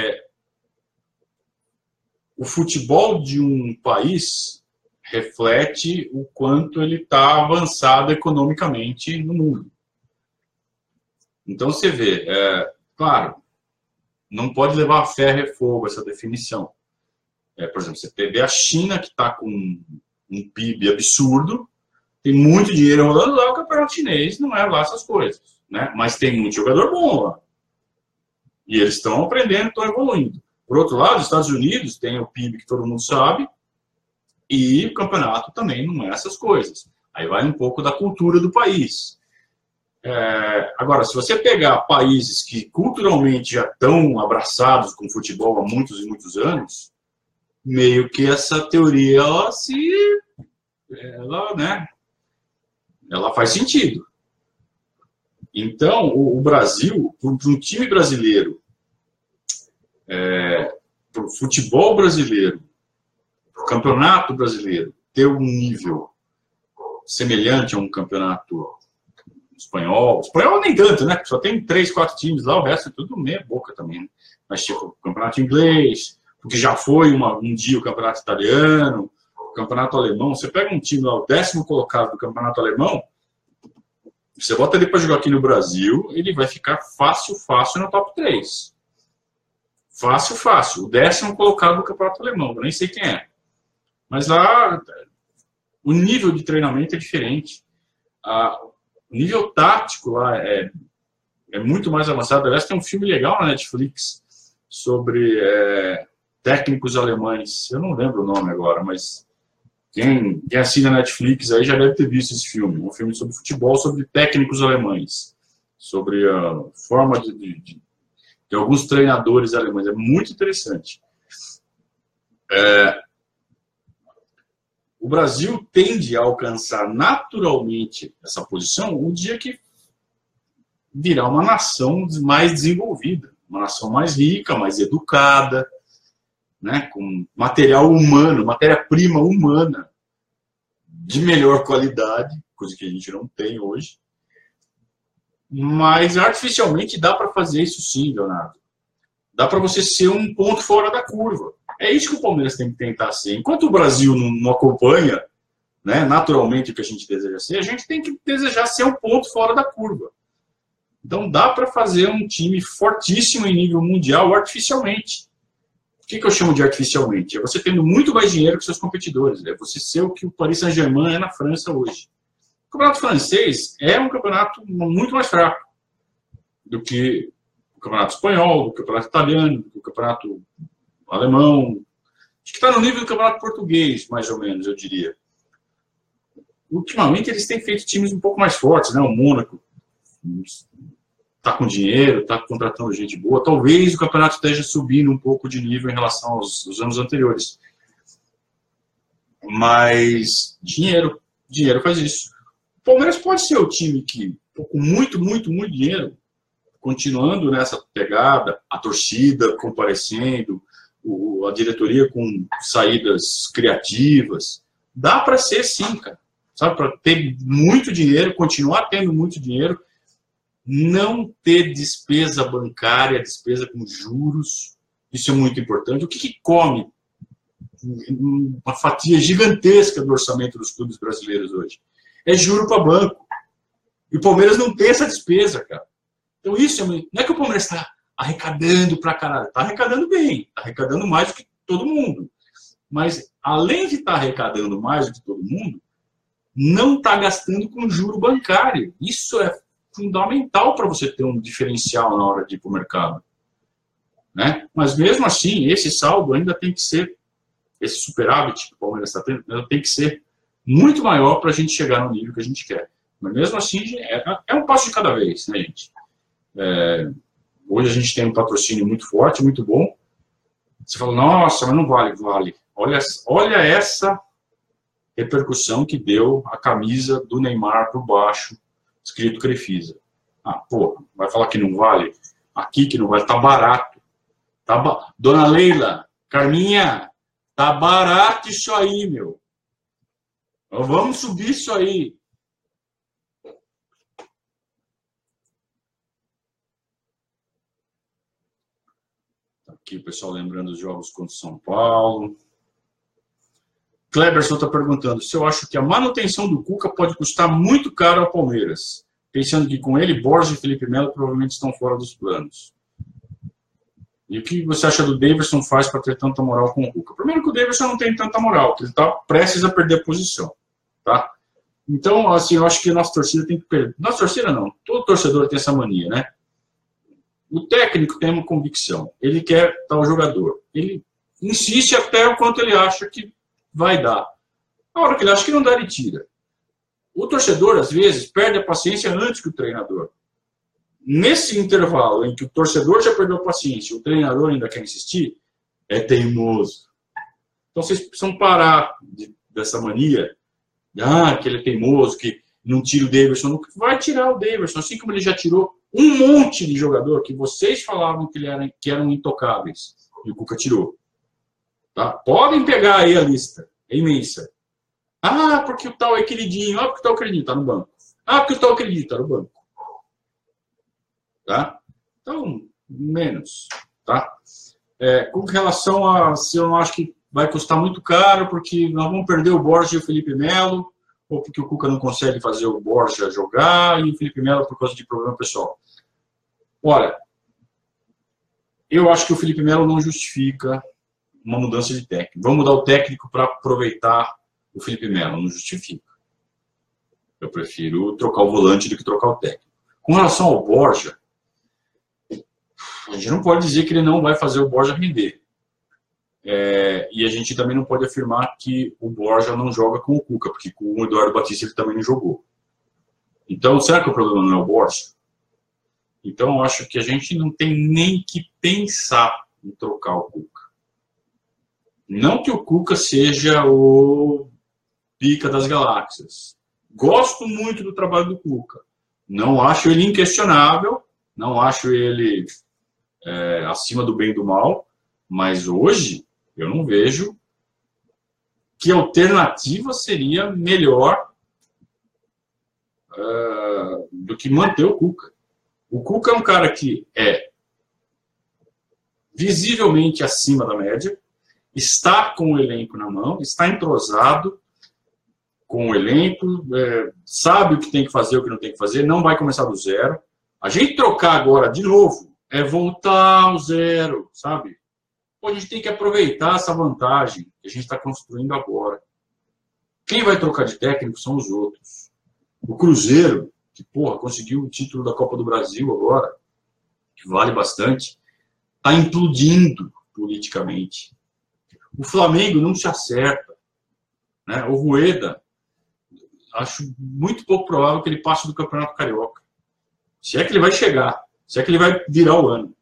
o futebol de um país reflete o quanto ele está avançado economicamente no mundo. Então, você vê, claro, não pode levar a ferro e fogo essa definição. Por exemplo, você vê a China, que está com um PIB absurdo, tem muito dinheiro rolando lá, o campeonato chinês não é lá essas coisas, né? Mas tem muito jogador bom lá. E eles estão aprendendo, estão evoluindo. Por outro lado, os Estados Unidos tem o PIB que todo mundo sabe, e o campeonato também não é essas coisas. Aí vai um pouco da cultura do país. Agora, se você pegar países que culturalmente já estão abraçados com futebol há muitos e muitos anos, meio que essa teoria, ela faz sentido. Então, o Brasil, para um time brasileiro, para o futebol brasileiro, para o campeonato brasileiro, ter um nível semelhante a um campeonato espanhol. Espanhol nem tanto, né? Só tem 3, 4 times lá, o resto é tudo meia boca também. Né? Mas tipo, o campeonato inglês, porque já foi um dia o campeonato italiano, o campeonato alemão. Você pega um time lá, o 10º colocado do campeonato alemão, você bota ele para jogar aqui no Brasil, ele vai ficar fácil no top 3. Fácil. O 10º colocado do campeonato alemão, eu nem sei quem é. Mas lá, o nível de treinamento é diferente. O nível tático lá é muito mais avançado. Aliás, tem um filme legal na Netflix sobre técnicos alemães. Eu não lembro o nome agora, mas quem assina a Netflix aí já deve ter visto esse filme. Um filme sobre futebol, sobre técnicos alemães. Sobre a forma de alguns treinadores alemães. É muito interessante. O Brasil tende a alcançar naturalmente essa posição o dia que virar uma nação mais desenvolvida, uma nação mais rica, mais educada, né, com material humano, matéria-prima humana de melhor qualidade, coisa que a gente não tem hoje. Mas artificialmente dá para fazer isso sim, Leonardo. Dá para você ser um ponto fora da curva. É isso que o Palmeiras tem que tentar ser. Enquanto o Brasil não acompanha, né, naturalmente o que a gente deseja ser, a gente tem que desejar ser um ponto fora da curva. Então dá para fazer um time fortíssimo em nível mundial artificialmente. O que eu chamo de artificialmente? É você tendo muito mais dinheiro que seus competidores. É você ser o que o Paris Saint-Germain é na França hoje. O campeonato francês é um campeonato muito mais fraco do que o campeonato espanhol, do campeonato italiano, do campeonato alemão. Acho que está no nível do campeonato português, mais ou menos, eu diria. Ultimamente eles têm feito times um pouco mais fortes, né? O Mônaco está com dinheiro, está contratando gente boa. Talvez o campeonato esteja subindo um pouco de nível em relação aos anos anteriores. Mas dinheiro faz isso. O Palmeiras pode ser o time que, com muito dinheiro, continuando nessa pegada, a torcida comparecendo, a diretoria com saídas criativas. Dá para ser sim, cara. Sabe, para ter muito dinheiro, continuar tendo muito dinheiro, não ter despesa bancária, despesa com juros. Isso é muito importante. O que come uma fatia gigantesca do orçamento dos clubes brasileiros hoje? É juro para banco. E o Palmeiras não tem essa despesa, cara. Então isso não é que o Palmeiras está arrecadando pra caralho. Está arrecadando bem. Está arrecadando mais do que todo mundo. Mas, além de estar arrecadando mais do que todo mundo, não está gastando com juro bancário. Isso é fundamental para você ter um diferencial na hora de ir para o mercado. Né? Mas, mesmo assim, esse saldo ainda tem que ser, esse superávit que o Palmeiras está tendo, tem que ser muito maior para a gente chegar no nível que a gente quer. Mas, mesmo assim, é um passo de cada vez, né, gente? Hoje a gente tem um patrocínio muito forte, muito bom. Você fala, nossa, mas não vale. Olha essa repercussão que deu a camisa do Neymar por baixo, escrito Crefisa. Pô, vai falar que não vale? Aqui que não vale, tá barato. Dona Leila, Carminha, tá barato isso aí, meu. Vamos subir isso aí. Aqui o pessoal lembrando os jogos contra o São Paulo. Kleberson está perguntando se eu acho que a manutenção do Cuca pode custar muito caro ao Palmeiras, pensando que com ele, Borja e Felipe Melo provavelmente estão fora dos planos. E o que você acha do Daverson faz para ter tanta moral com o Cuca? Primeiro que o Daverson não tem tanta moral, porque ele está prestes a perder a posição. Tá? Então, assim, eu acho que a nossa torcida tem que perder. Nossa torcida não, todo torcedor tem essa mania, né? O técnico tem uma convicção, ele quer tal jogador. Ele insiste até o quanto ele acha que vai dar. Na hora que ele acha que não dá, ele tira. O torcedor, às vezes, perde a paciência antes que o treinador. Nesse intervalo em que o torcedor já perdeu a paciência e o treinador ainda quer insistir, é teimoso. Então, vocês precisam parar dessa mania. Que ele é teimoso, que não tira o Daverson. Vai tirar o Daverson, assim como ele já tirou um monte de jogador que vocês falavam que eram intocáveis. E o Cuca tirou. Tá? Podem pegar aí a lista. É imensa. Porque o tal é queridinho. Porque o tal queridinho está no banco. Porque o tal queridinho está no banco. Tá? Então, menos. Tá? Com relação a se eu não acho que vai custar muito caro, porque nós vamos perder o Borja e o Felipe Melo, ou porque o Cuca não consegue fazer o Borja jogar, e o Felipe Melo por causa de problema pessoal. Olha, eu acho que o Felipe Melo não justifica uma mudança de técnico. Vamos mudar o técnico para aproveitar o Felipe Melo, não justifica. Eu prefiro trocar o volante do que trocar o técnico. Com relação ao Borja, a gente não pode dizer que ele não vai fazer o Borja render. E a gente também não pode afirmar que o Borja não joga com o Cuca, porque com o Eduardo Batista ele também não jogou. Então, será que o problema não é o Borja? Então, eu acho que a gente não tem nem que pensar em trocar o Cuca. Não que o Cuca seja o pica das galáxias. Gosto muito do trabalho do Cuca. Não acho ele inquestionável, não acho ele acima do bem e do mal, mas hoje eu não vejo que alternativa seria melhor do que manter o Cuca. O Cuca é um cara que é visivelmente acima da média, está com o elenco na mão, está entrosado com o elenco, sabe o que tem que fazer, o que não tem que fazer, não vai começar do zero. A gente trocar agora de novo é voltar ao zero, sabe? A gente tem que aproveitar essa vantagem que a gente está construindo agora. Quem vai trocar de técnico são os outros. O Cruzeiro, que, conseguiu o título da Copa do Brasil agora, que vale bastante, está implodindo politicamente. O Flamengo não se acerta. Né? O Rueda, acho muito pouco provável que ele passe do Campeonato Carioca. Se é que ele vai chegar, se é que ele vai virar o ano.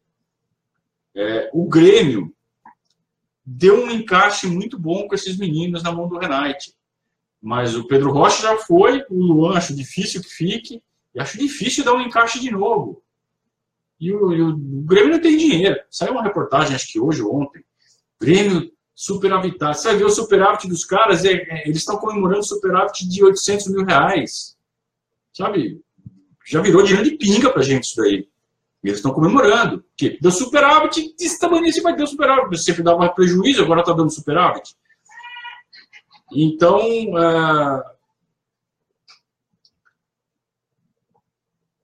O Grêmio deu um encaixe muito bom com esses meninos na mão do Renate. Mas o Pedro Rocha já foi, o Luan acho difícil que fique, e acho difícil dar um encaixe de novo. E o Grêmio não tem dinheiro. Saiu uma reportagem, acho que hoje ou ontem, Grêmio superavitado. Você vai ver o superávit dos caras, eles estão comemorando o superávit de 800 mil reais. Sabe? Já virou dinheiro de pinga pra gente isso daí. E eles estão comemorando. Porque deu superávit, desse tamanho você vai ter superávit. Você sempre dava prejuízo, agora está dando superávit. Então,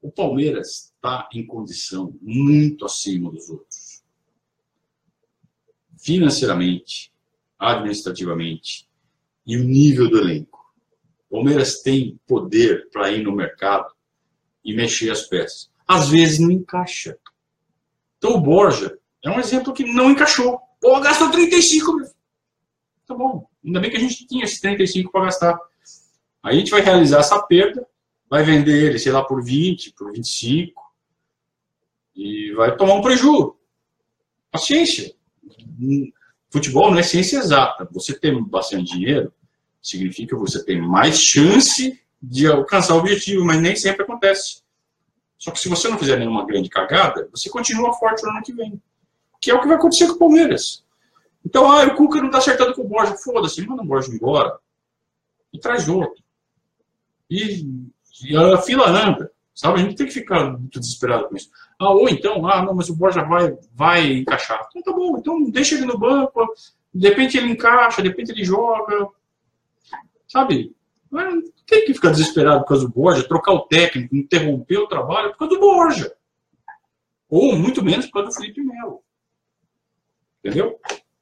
O Palmeiras está em condição muito acima dos outros. Financeiramente, administrativamente e o nível do elenco. O Palmeiras tem poder para ir no mercado e mexer as peças. Às vezes não encaixa. Então o Borja é um exemplo que não encaixou. Pô, gastou 35 mil. Tá bom. Ainda bem que a gente tinha esses 35 para gastar. Aí a gente vai realizar essa perda, vai vender ele, sei lá, por 20, por 25 e vai tomar um prejuízo. Paciência. Futebol não é ciência exata. Você ter bastante dinheiro significa que você tem mais chance de alcançar o objetivo, mas nem sempre acontece. Só que se você não fizer nenhuma grande cagada, você continua forte no ano que vem. Que é o que vai acontecer com o Palmeiras. Então, o Cuca não está acertando com o Borja. Foda-se, manda o Borja embora e traz outro. E a fila anda, sabe? A gente tem que ficar muito desesperado com isso. Ou então, não, mas o Borja vai encaixar. Então tá bom, então deixa ele no banco, de repente ele encaixa, de repente ele joga. Sabe? Não tem que ficar desesperado por causa do Borja, trocar o técnico, interromper o trabalho por causa do Borja. Ou muito menos por causa do Felipe Melo. Entendeu?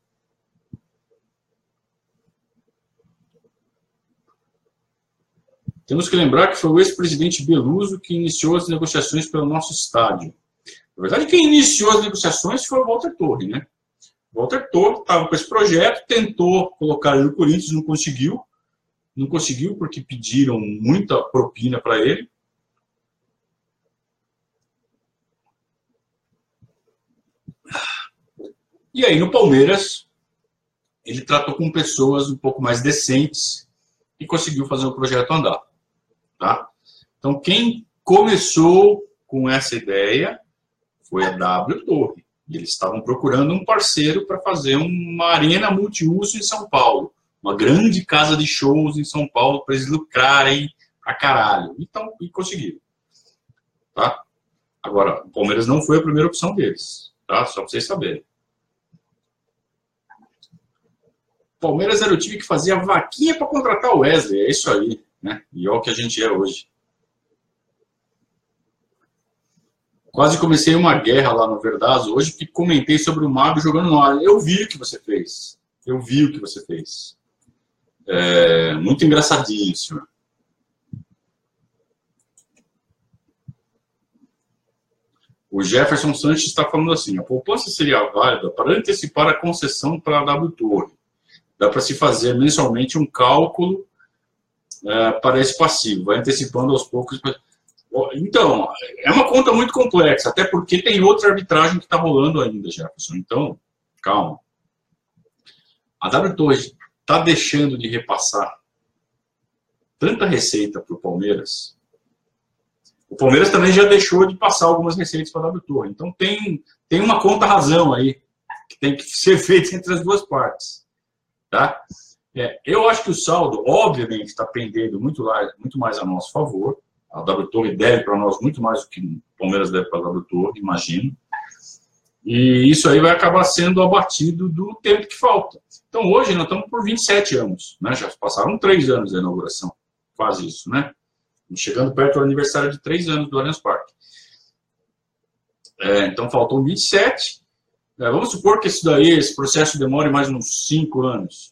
Temos que lembrar que foi o ex-presidente Beluso que iniciou as negociações pelo nosso estádio. Na verdade, quem iniciou as negociações foi o Walter Torre, né? O Walter Torre estava com esse projeto, tentou colocar ele no Corinthians, não conseguiu. Não conseguiu porque pediram muita propina para ele. E aí, no Palmeiras, ele tratou com pessoas um pouco mais decentes e conseguiu fazer o projeto andar. Tá? Então, quem começou com essa ideia foi a W Torre. E eles estavam procurando um parceiro para fazer uma arena multiuso em São Paulo. Uma grande casa de shows em São Paulo para eles lucrarem a caralho. Então, e conseguiram. Tá? Agora, o Palmeiras não foi a primeira opção deles. Tá? Só para vocês saberem. O Palmeiras era o time que fazia vaquinha para contratar o Wesley. É isso aí. Né? E olha o que a gente é hoje. Quase comecei uma guerra lá no Verdazo hoje, que comentei sobre o Mábio jogando no ar. Eu vi o que você fez. Eu vi o que você fez. Muito engraçadinho, senhor. O Jefferson Sanches está falando assim: a poupança seria válida para antecipar a concessão para a W Torre. Dá para se fazer mensalmente um cálculo para esse passivo, vai antecipando aos poucos. Então, é uma conta muito complexa, até porque tem outra arbitragem que está rolando ainda, Jefferson. Então, calma. A W Torre está deixando de repassar tanta receita para o Palmeiras. O Palmeiras também já deixou de passar algumas receitas para a W Torre. Então, tem uma conta-razão aí que tem que ser feita entre as duas partes. Tá? Eu acho que o saldo, obviamente, está pendendo muito mais a nosso favor. A W Torre deve para nós muito mais do que o Palmeiras deve para a W Torre, imagino. E isso aí vai acabar sendo abatido do tempo que falta. Então, hoje, nós estamos por 27 anos. Né? Já passaram 3 anos da inauguração. Quase isso, né? Chegando perto do aniversário de 3 anos do Allianz Parque. Então, faltam 27. Vamos supor que esse processo demore mais uns 5 anos.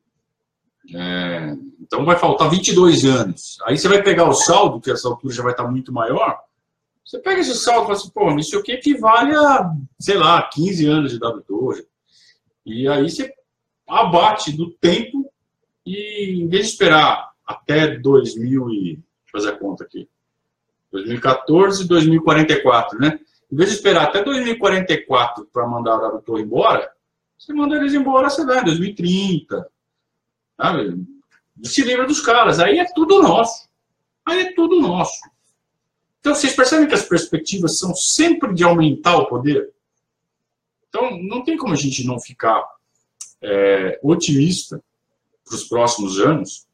Então vai faltar 22 anos. Aí você vai pegar o saldo, que essa altura já vai estar muito maior. Você pega esse saldo e fala assim, pô, isso aqui equivale a, sei lá, 15 anos de W Torre. E aí você abate do tempo e, em vez de esperar até 2000 e... Deixa eu fazer a conta aqui. 2014 e 2044, né? Em vez de esperar até 2044 para mandar a W Torre embora, você manda eles embora, sei lá, em 2030. Sabe? E se livra dos caras. Aí é tudo nosso. Aí é tudo nosso. Então, vocês percebem que as perspectivas são sempre de aumentar o poder? Então, não tem como a gente não ficar otimista para os próximos anos,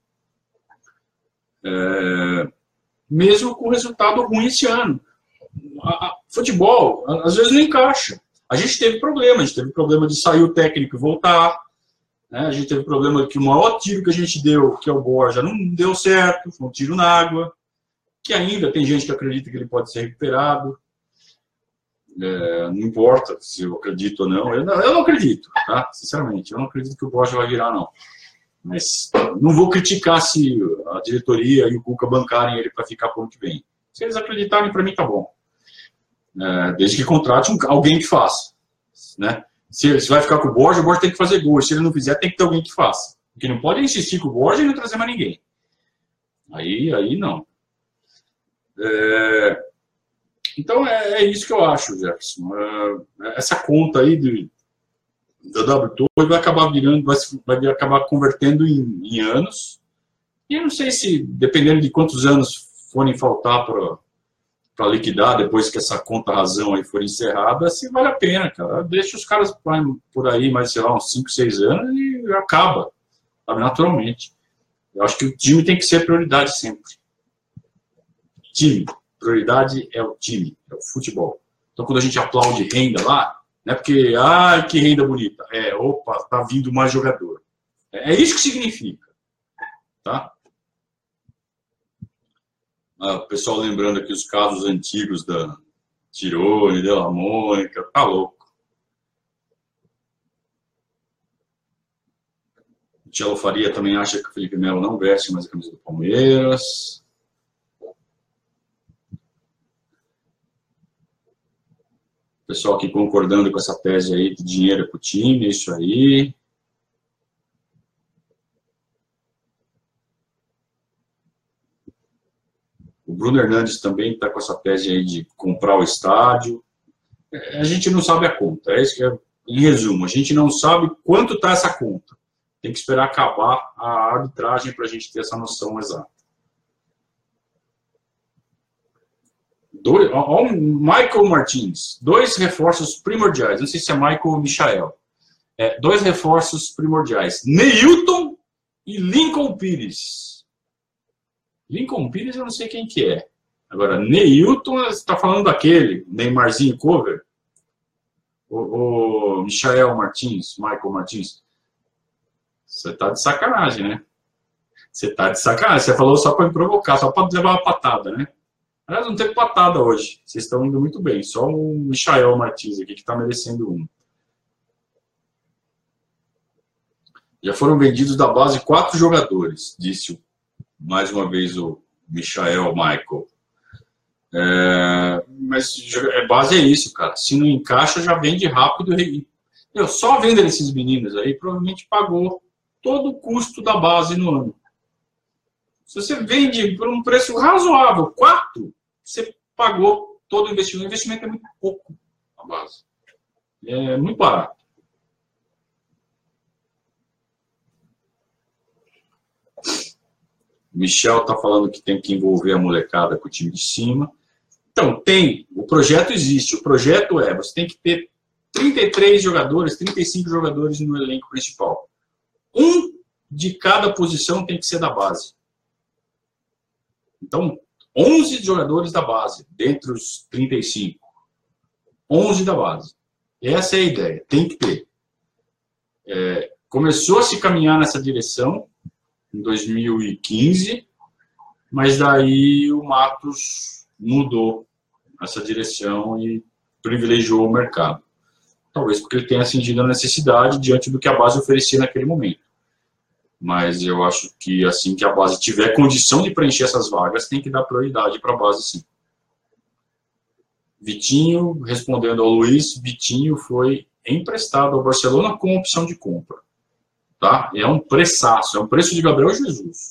mesmo com resultado ruim esse ano. Futebol, às vezes, não encaixa. A gente teve problema de sair o técnico e voltar. Né? A gente teve problema que o maior tiro que a gente deu, que é o Borja, não deu certo, foi um tiro na água. que ainda tem gente que acredita que ele pode ser recuperado. Não importa se eu acredito ou não. Eu não acredito, tá? Sinceramente, eu não acredito que o Borja vai virar, não. Mas não vou criticar se a diretoria e o Cuca bancarem ele para ficar para o ano que vem. Se eles acreditarem, para mim tá bom. Desde que contrate alguém que faça. Né? Se vai ficar com o Borja tem que fazer gol. Se ele não fizer, tem que ter alguém que faça. Porque não pode insistir com o Borja e não trazer mais ninguém. Aí não. Então é isso que eu acho, Jefferson. Essa conta aí da W2 vai acabar virando, vai acabar convertendo em anos. E eu não sei se, dependendo de quantos anos forem faltar para liquidar, depois que essa conta razão aí for encerrada, se vale a pena, cara. Deixa os caras por aí mais, sei lá, uns 5, 6 anos e acaba, sabe, naturalmente. Eu acho que o time tem que ser prioridade sempre. Time. Prioridade é o time, é o futebol. Então, quando a gente aplaude renda lá, não é porque, que renda bonita. Opa, tá vindo mais jogador. É isso que significa. Tá? O pessoal lembrando aqui os casos antigos da Tirone, Della Mônica, tá louco. O Tchelo Faria também acha que o Felipe Melo não veste mais a camisa do Palmeiras. Pessoal aqui concordando com essa tese aí de dinheiro para o time, é isso aí. O Bruno Hernandes também está com essa tese aí de comprar o estádio. A gente não sabe a conta. É isso que em resumo, a gente não sabe quanto está essa conta. Tem que esperar acabar a arbitragem para a gente ter essa noção exata. O Michael Martins, 2 reforços primordiais. Não sei se é Michael ou Michael. 2 reforços primordiais. Neilton e Lincoln Pires. Lincoln Pires eu não sei quem que é. Agora, Neilton, você está falando daquele, Neymarzinho cover? O Michael Martins, Michael Martins. Você tá de sacanagem, né? Você tá de sacanagem. Você falou só para me provocar, só para levar uma patada, né? Aliás, não teve patada hoje. Vocês estão indo muito bem. Só o Michael Martins aqui que está merecendo um. Já foram vendidos da base 4 jogadores, disse mais uma vez o Michael Michael. Mas base é isso, cara. Se não encaixa, já vende rápido. Só vendo esses meninos aí, provavelmente pagou todo o custo da base no ano. Se você vende por um preço razoável, 4, você pagou todo o investimento. O investimento é muito pouco a base. É muito barato. Michel está falando que tem que envolver a molecada com o time de cima. Então, o projeto existe. O projeto você tem que ter 33 jogadores, 35 jogadores no elenco principal. Um de cada posição tem que ser da base. Então, 11 jogadores da base, dentre os 35. 11 da base. Essa é a ideia, tem que ter. Começou a se caminhar nessa direção em 2015, mas daí o Matos mudou essa direção e privilegiou o mercado. Talvez porque ele tenha sentido a necessidade diante do que a base oferecia naquele momento. Mas eu acho que assim que a base tiver condição de preencher essas vagas, tem que dar prioridade para a base, sim. Vitinho, respondendo ao Luiz, Vitinho foi emprestado ao Barcelona com opção de compra. Tá? É um preçaço, é um preço de Gabriel Jesus.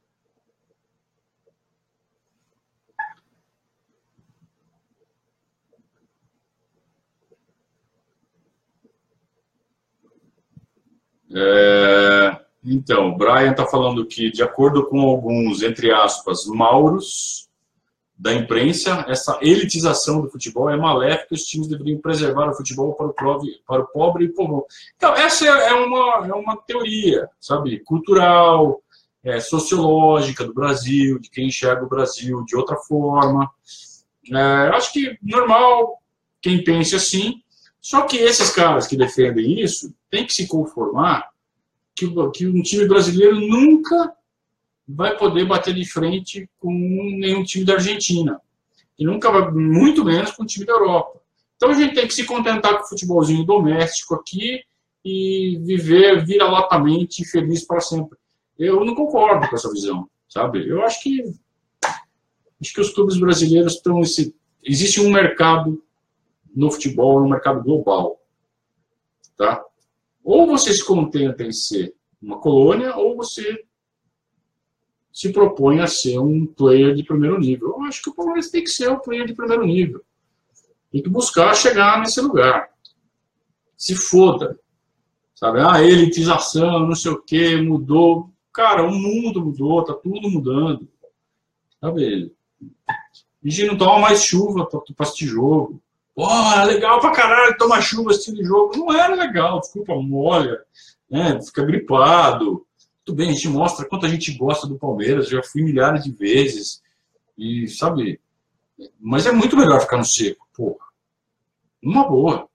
Então, o Brian está falando que, de acordo com alguns, entre aspas, mauros da imprensa, essa elitização do futebol é maléfica e os times deveriam preservar o futebol para o pobre e povão. Então, essa é uma teoria, sabe, cultural, sociológica do Brasil, de quem enxerga o Brasil de outra forma. Acho que normal quem pense assim, só que esses caras que defendem isso têm que se conformar que um time brasileiro nunca vai poder bater de frente com nenhum time da Argentina. E nunca vai, muito menos com o time da Europa. Então a gente tem que se contentar com o futebolzinho doméstico aqui e viver vira-latamente feliz para sempre. Eu não concordo com essa visão, sabe? Eu acho que os clubes brasileiros estão... Existe um mercado no futebol, um mercado global. Tá? Ou você se contenta em ser uma colônia, ou você se propõe a ser um player de primeiro nível. Eu acho que o Palmeiras tem que ser um player de primeiro nível. Tem que buscar chegar nesse lugar. Se foda. Sabe? Elitização, não sei o que, mudou. Cara, o mundo mudou, tá tudo mudando. Sabe? A gente não toma mais chuva pra assistir jogo. Pô, é legal pra caralho tomar chuva assistindo jogo. Não era legal, desculpa, molha, né? Fica gripado. Tudo bem, a gente mostra quanto a gente gosta do Palmeiras. Já fui milhares de vezes. E, sabe? Mas é muito melhor ficar no seco, porra. Numa boa.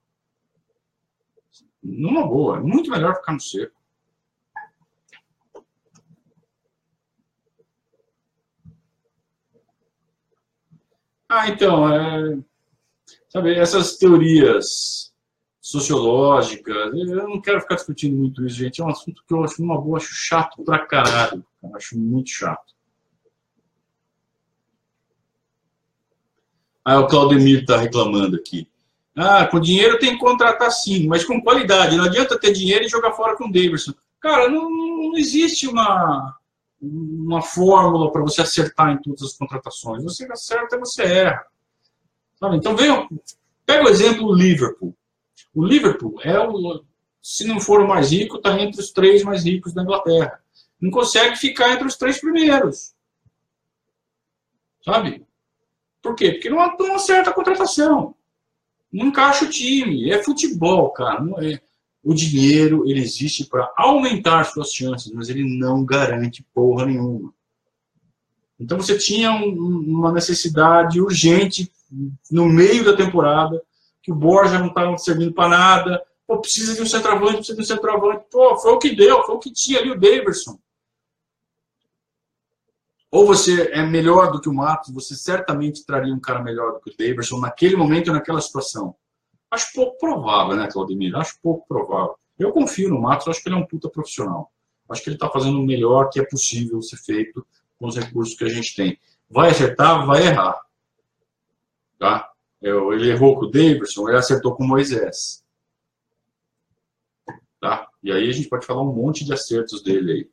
Numa boa. É muito melhor ficar no seco. Então, sabe, essas teorias sociológicas, eu não quero ficar discutindo muito isso, gente. É um assunto que eu acho uma boa, acho chato pra caralho. Eu acho muito chato. O Claudemir tá reclamando aqui. Com dinheiro tem que contratar sim, mas com qualidade. Não adianta ter dinheiro e jogar fora com o Davidson. Cara, não existe uma fórmula para você acertar em todas as contratações. Você acerta e você erra. Sabe? Então, pega o exemplo do Liverpool. O Liverpool se não for o mais rico, está entre os 3 mais ricos da Inglaterra. Não consegue ficar entre os 3 primeiros. Sabe? Por quê? Porque não acerta a contratação. Não encaixa o time. É futebol, cara. Não é. O dinheiro, ele existe para aumentar suas chances, mas ele não garante porra nenhuma. Então você tinha uma necessidade urgente no meio da temporada, que o Borja não estava servindo para nada. Pô, precisa de um centroavante, precisa de um centroavante. Pô, foi o que deu, foi o que tinha ali o Daverson. Ou você é melhor do que o Matos, você certamente traria um cara melhor do que o Daverson naquele momento, naquela situação. Acho pouco provável, né, Claudemir? Acho pouco provável. Eu confio no Matos, acho que ele é um puta profissional. Acho que ele está fazendo o melhor que é possível ser feito com os recursos que a gente tem. Vai acertar, vai errar. Tá? Ele errou com o Davidson, ele acertou com o Moisés. Tá? E aí a gente pode falar um monte de acertos dele aí.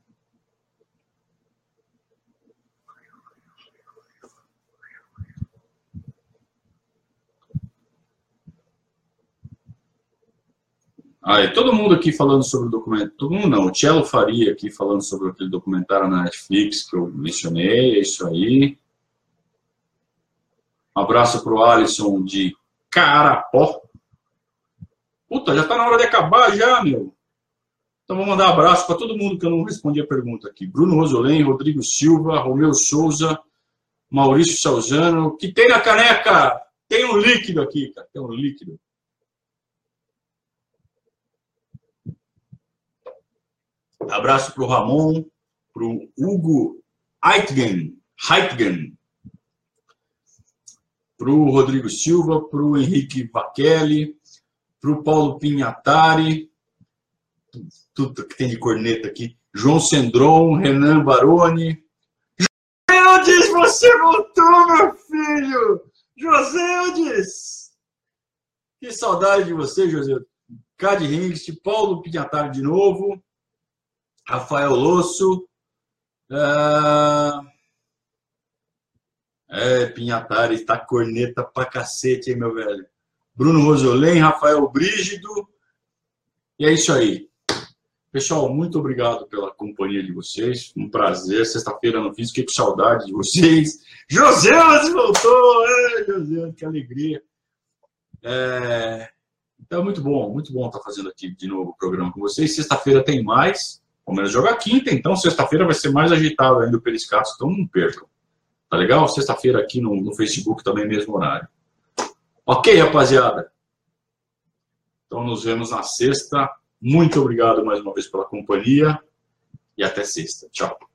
Todo mundo aqui falando sobre o documentário. Todo mundo não, o Cello Faria aqui falando sobre aquele documentário na Netflix que eu mencionei, é isso aí. Um abraço pro Alisson de Carapó. Puta, já tá na hora de acabar já, meu. Então vou mandar abraço para todo mundo que eu não respondi a pergunta aqui. Bruno Rosolém, Rodrigo Silva, Romeu Souza, Maurício Salzano. Que tem na caneca? Tem um líquido aqui, cara. Tem um líquido. Abraço para o Ramon, para o Hugo Heitgen, para o Rodrigo Silva, para o Henrique Vachelli, para o Paulo Pinhatari, tudo que tem de corneta aqui, João Sendron, Renan Baroni. José Eudes, você voltou, meu filho! José Eudes! Que saudade de você, José. Cade Hingst, Paulo Pinhatari de novo. Rafael Losso. Pinhatari, tá corneta pra cacete, hein, meu velho. Bruno Rosolém, Rafael Brígido. E é isso aí. Pessoal, muito obrigado pela companhia de vocês. Um prazer. Sexta-feira não fiz, fiquei com saudade de vocês. José voltou! José, que alegria. Então, muito bom estar fazendo aqui de novo o programa com vocês. Sexta-feira tem mais. O Palmeiras joga quinta, então sexta-feira vai ser mais agitado ainda o Periscato, então não percam. Tá legal? Sexta-feira aqui no Facebook também, mesmo horário. Ok, rapaziada? Então nos vemos na sexta. Muito obrigado mais uma vez pela companhia e até sexta. Tchau.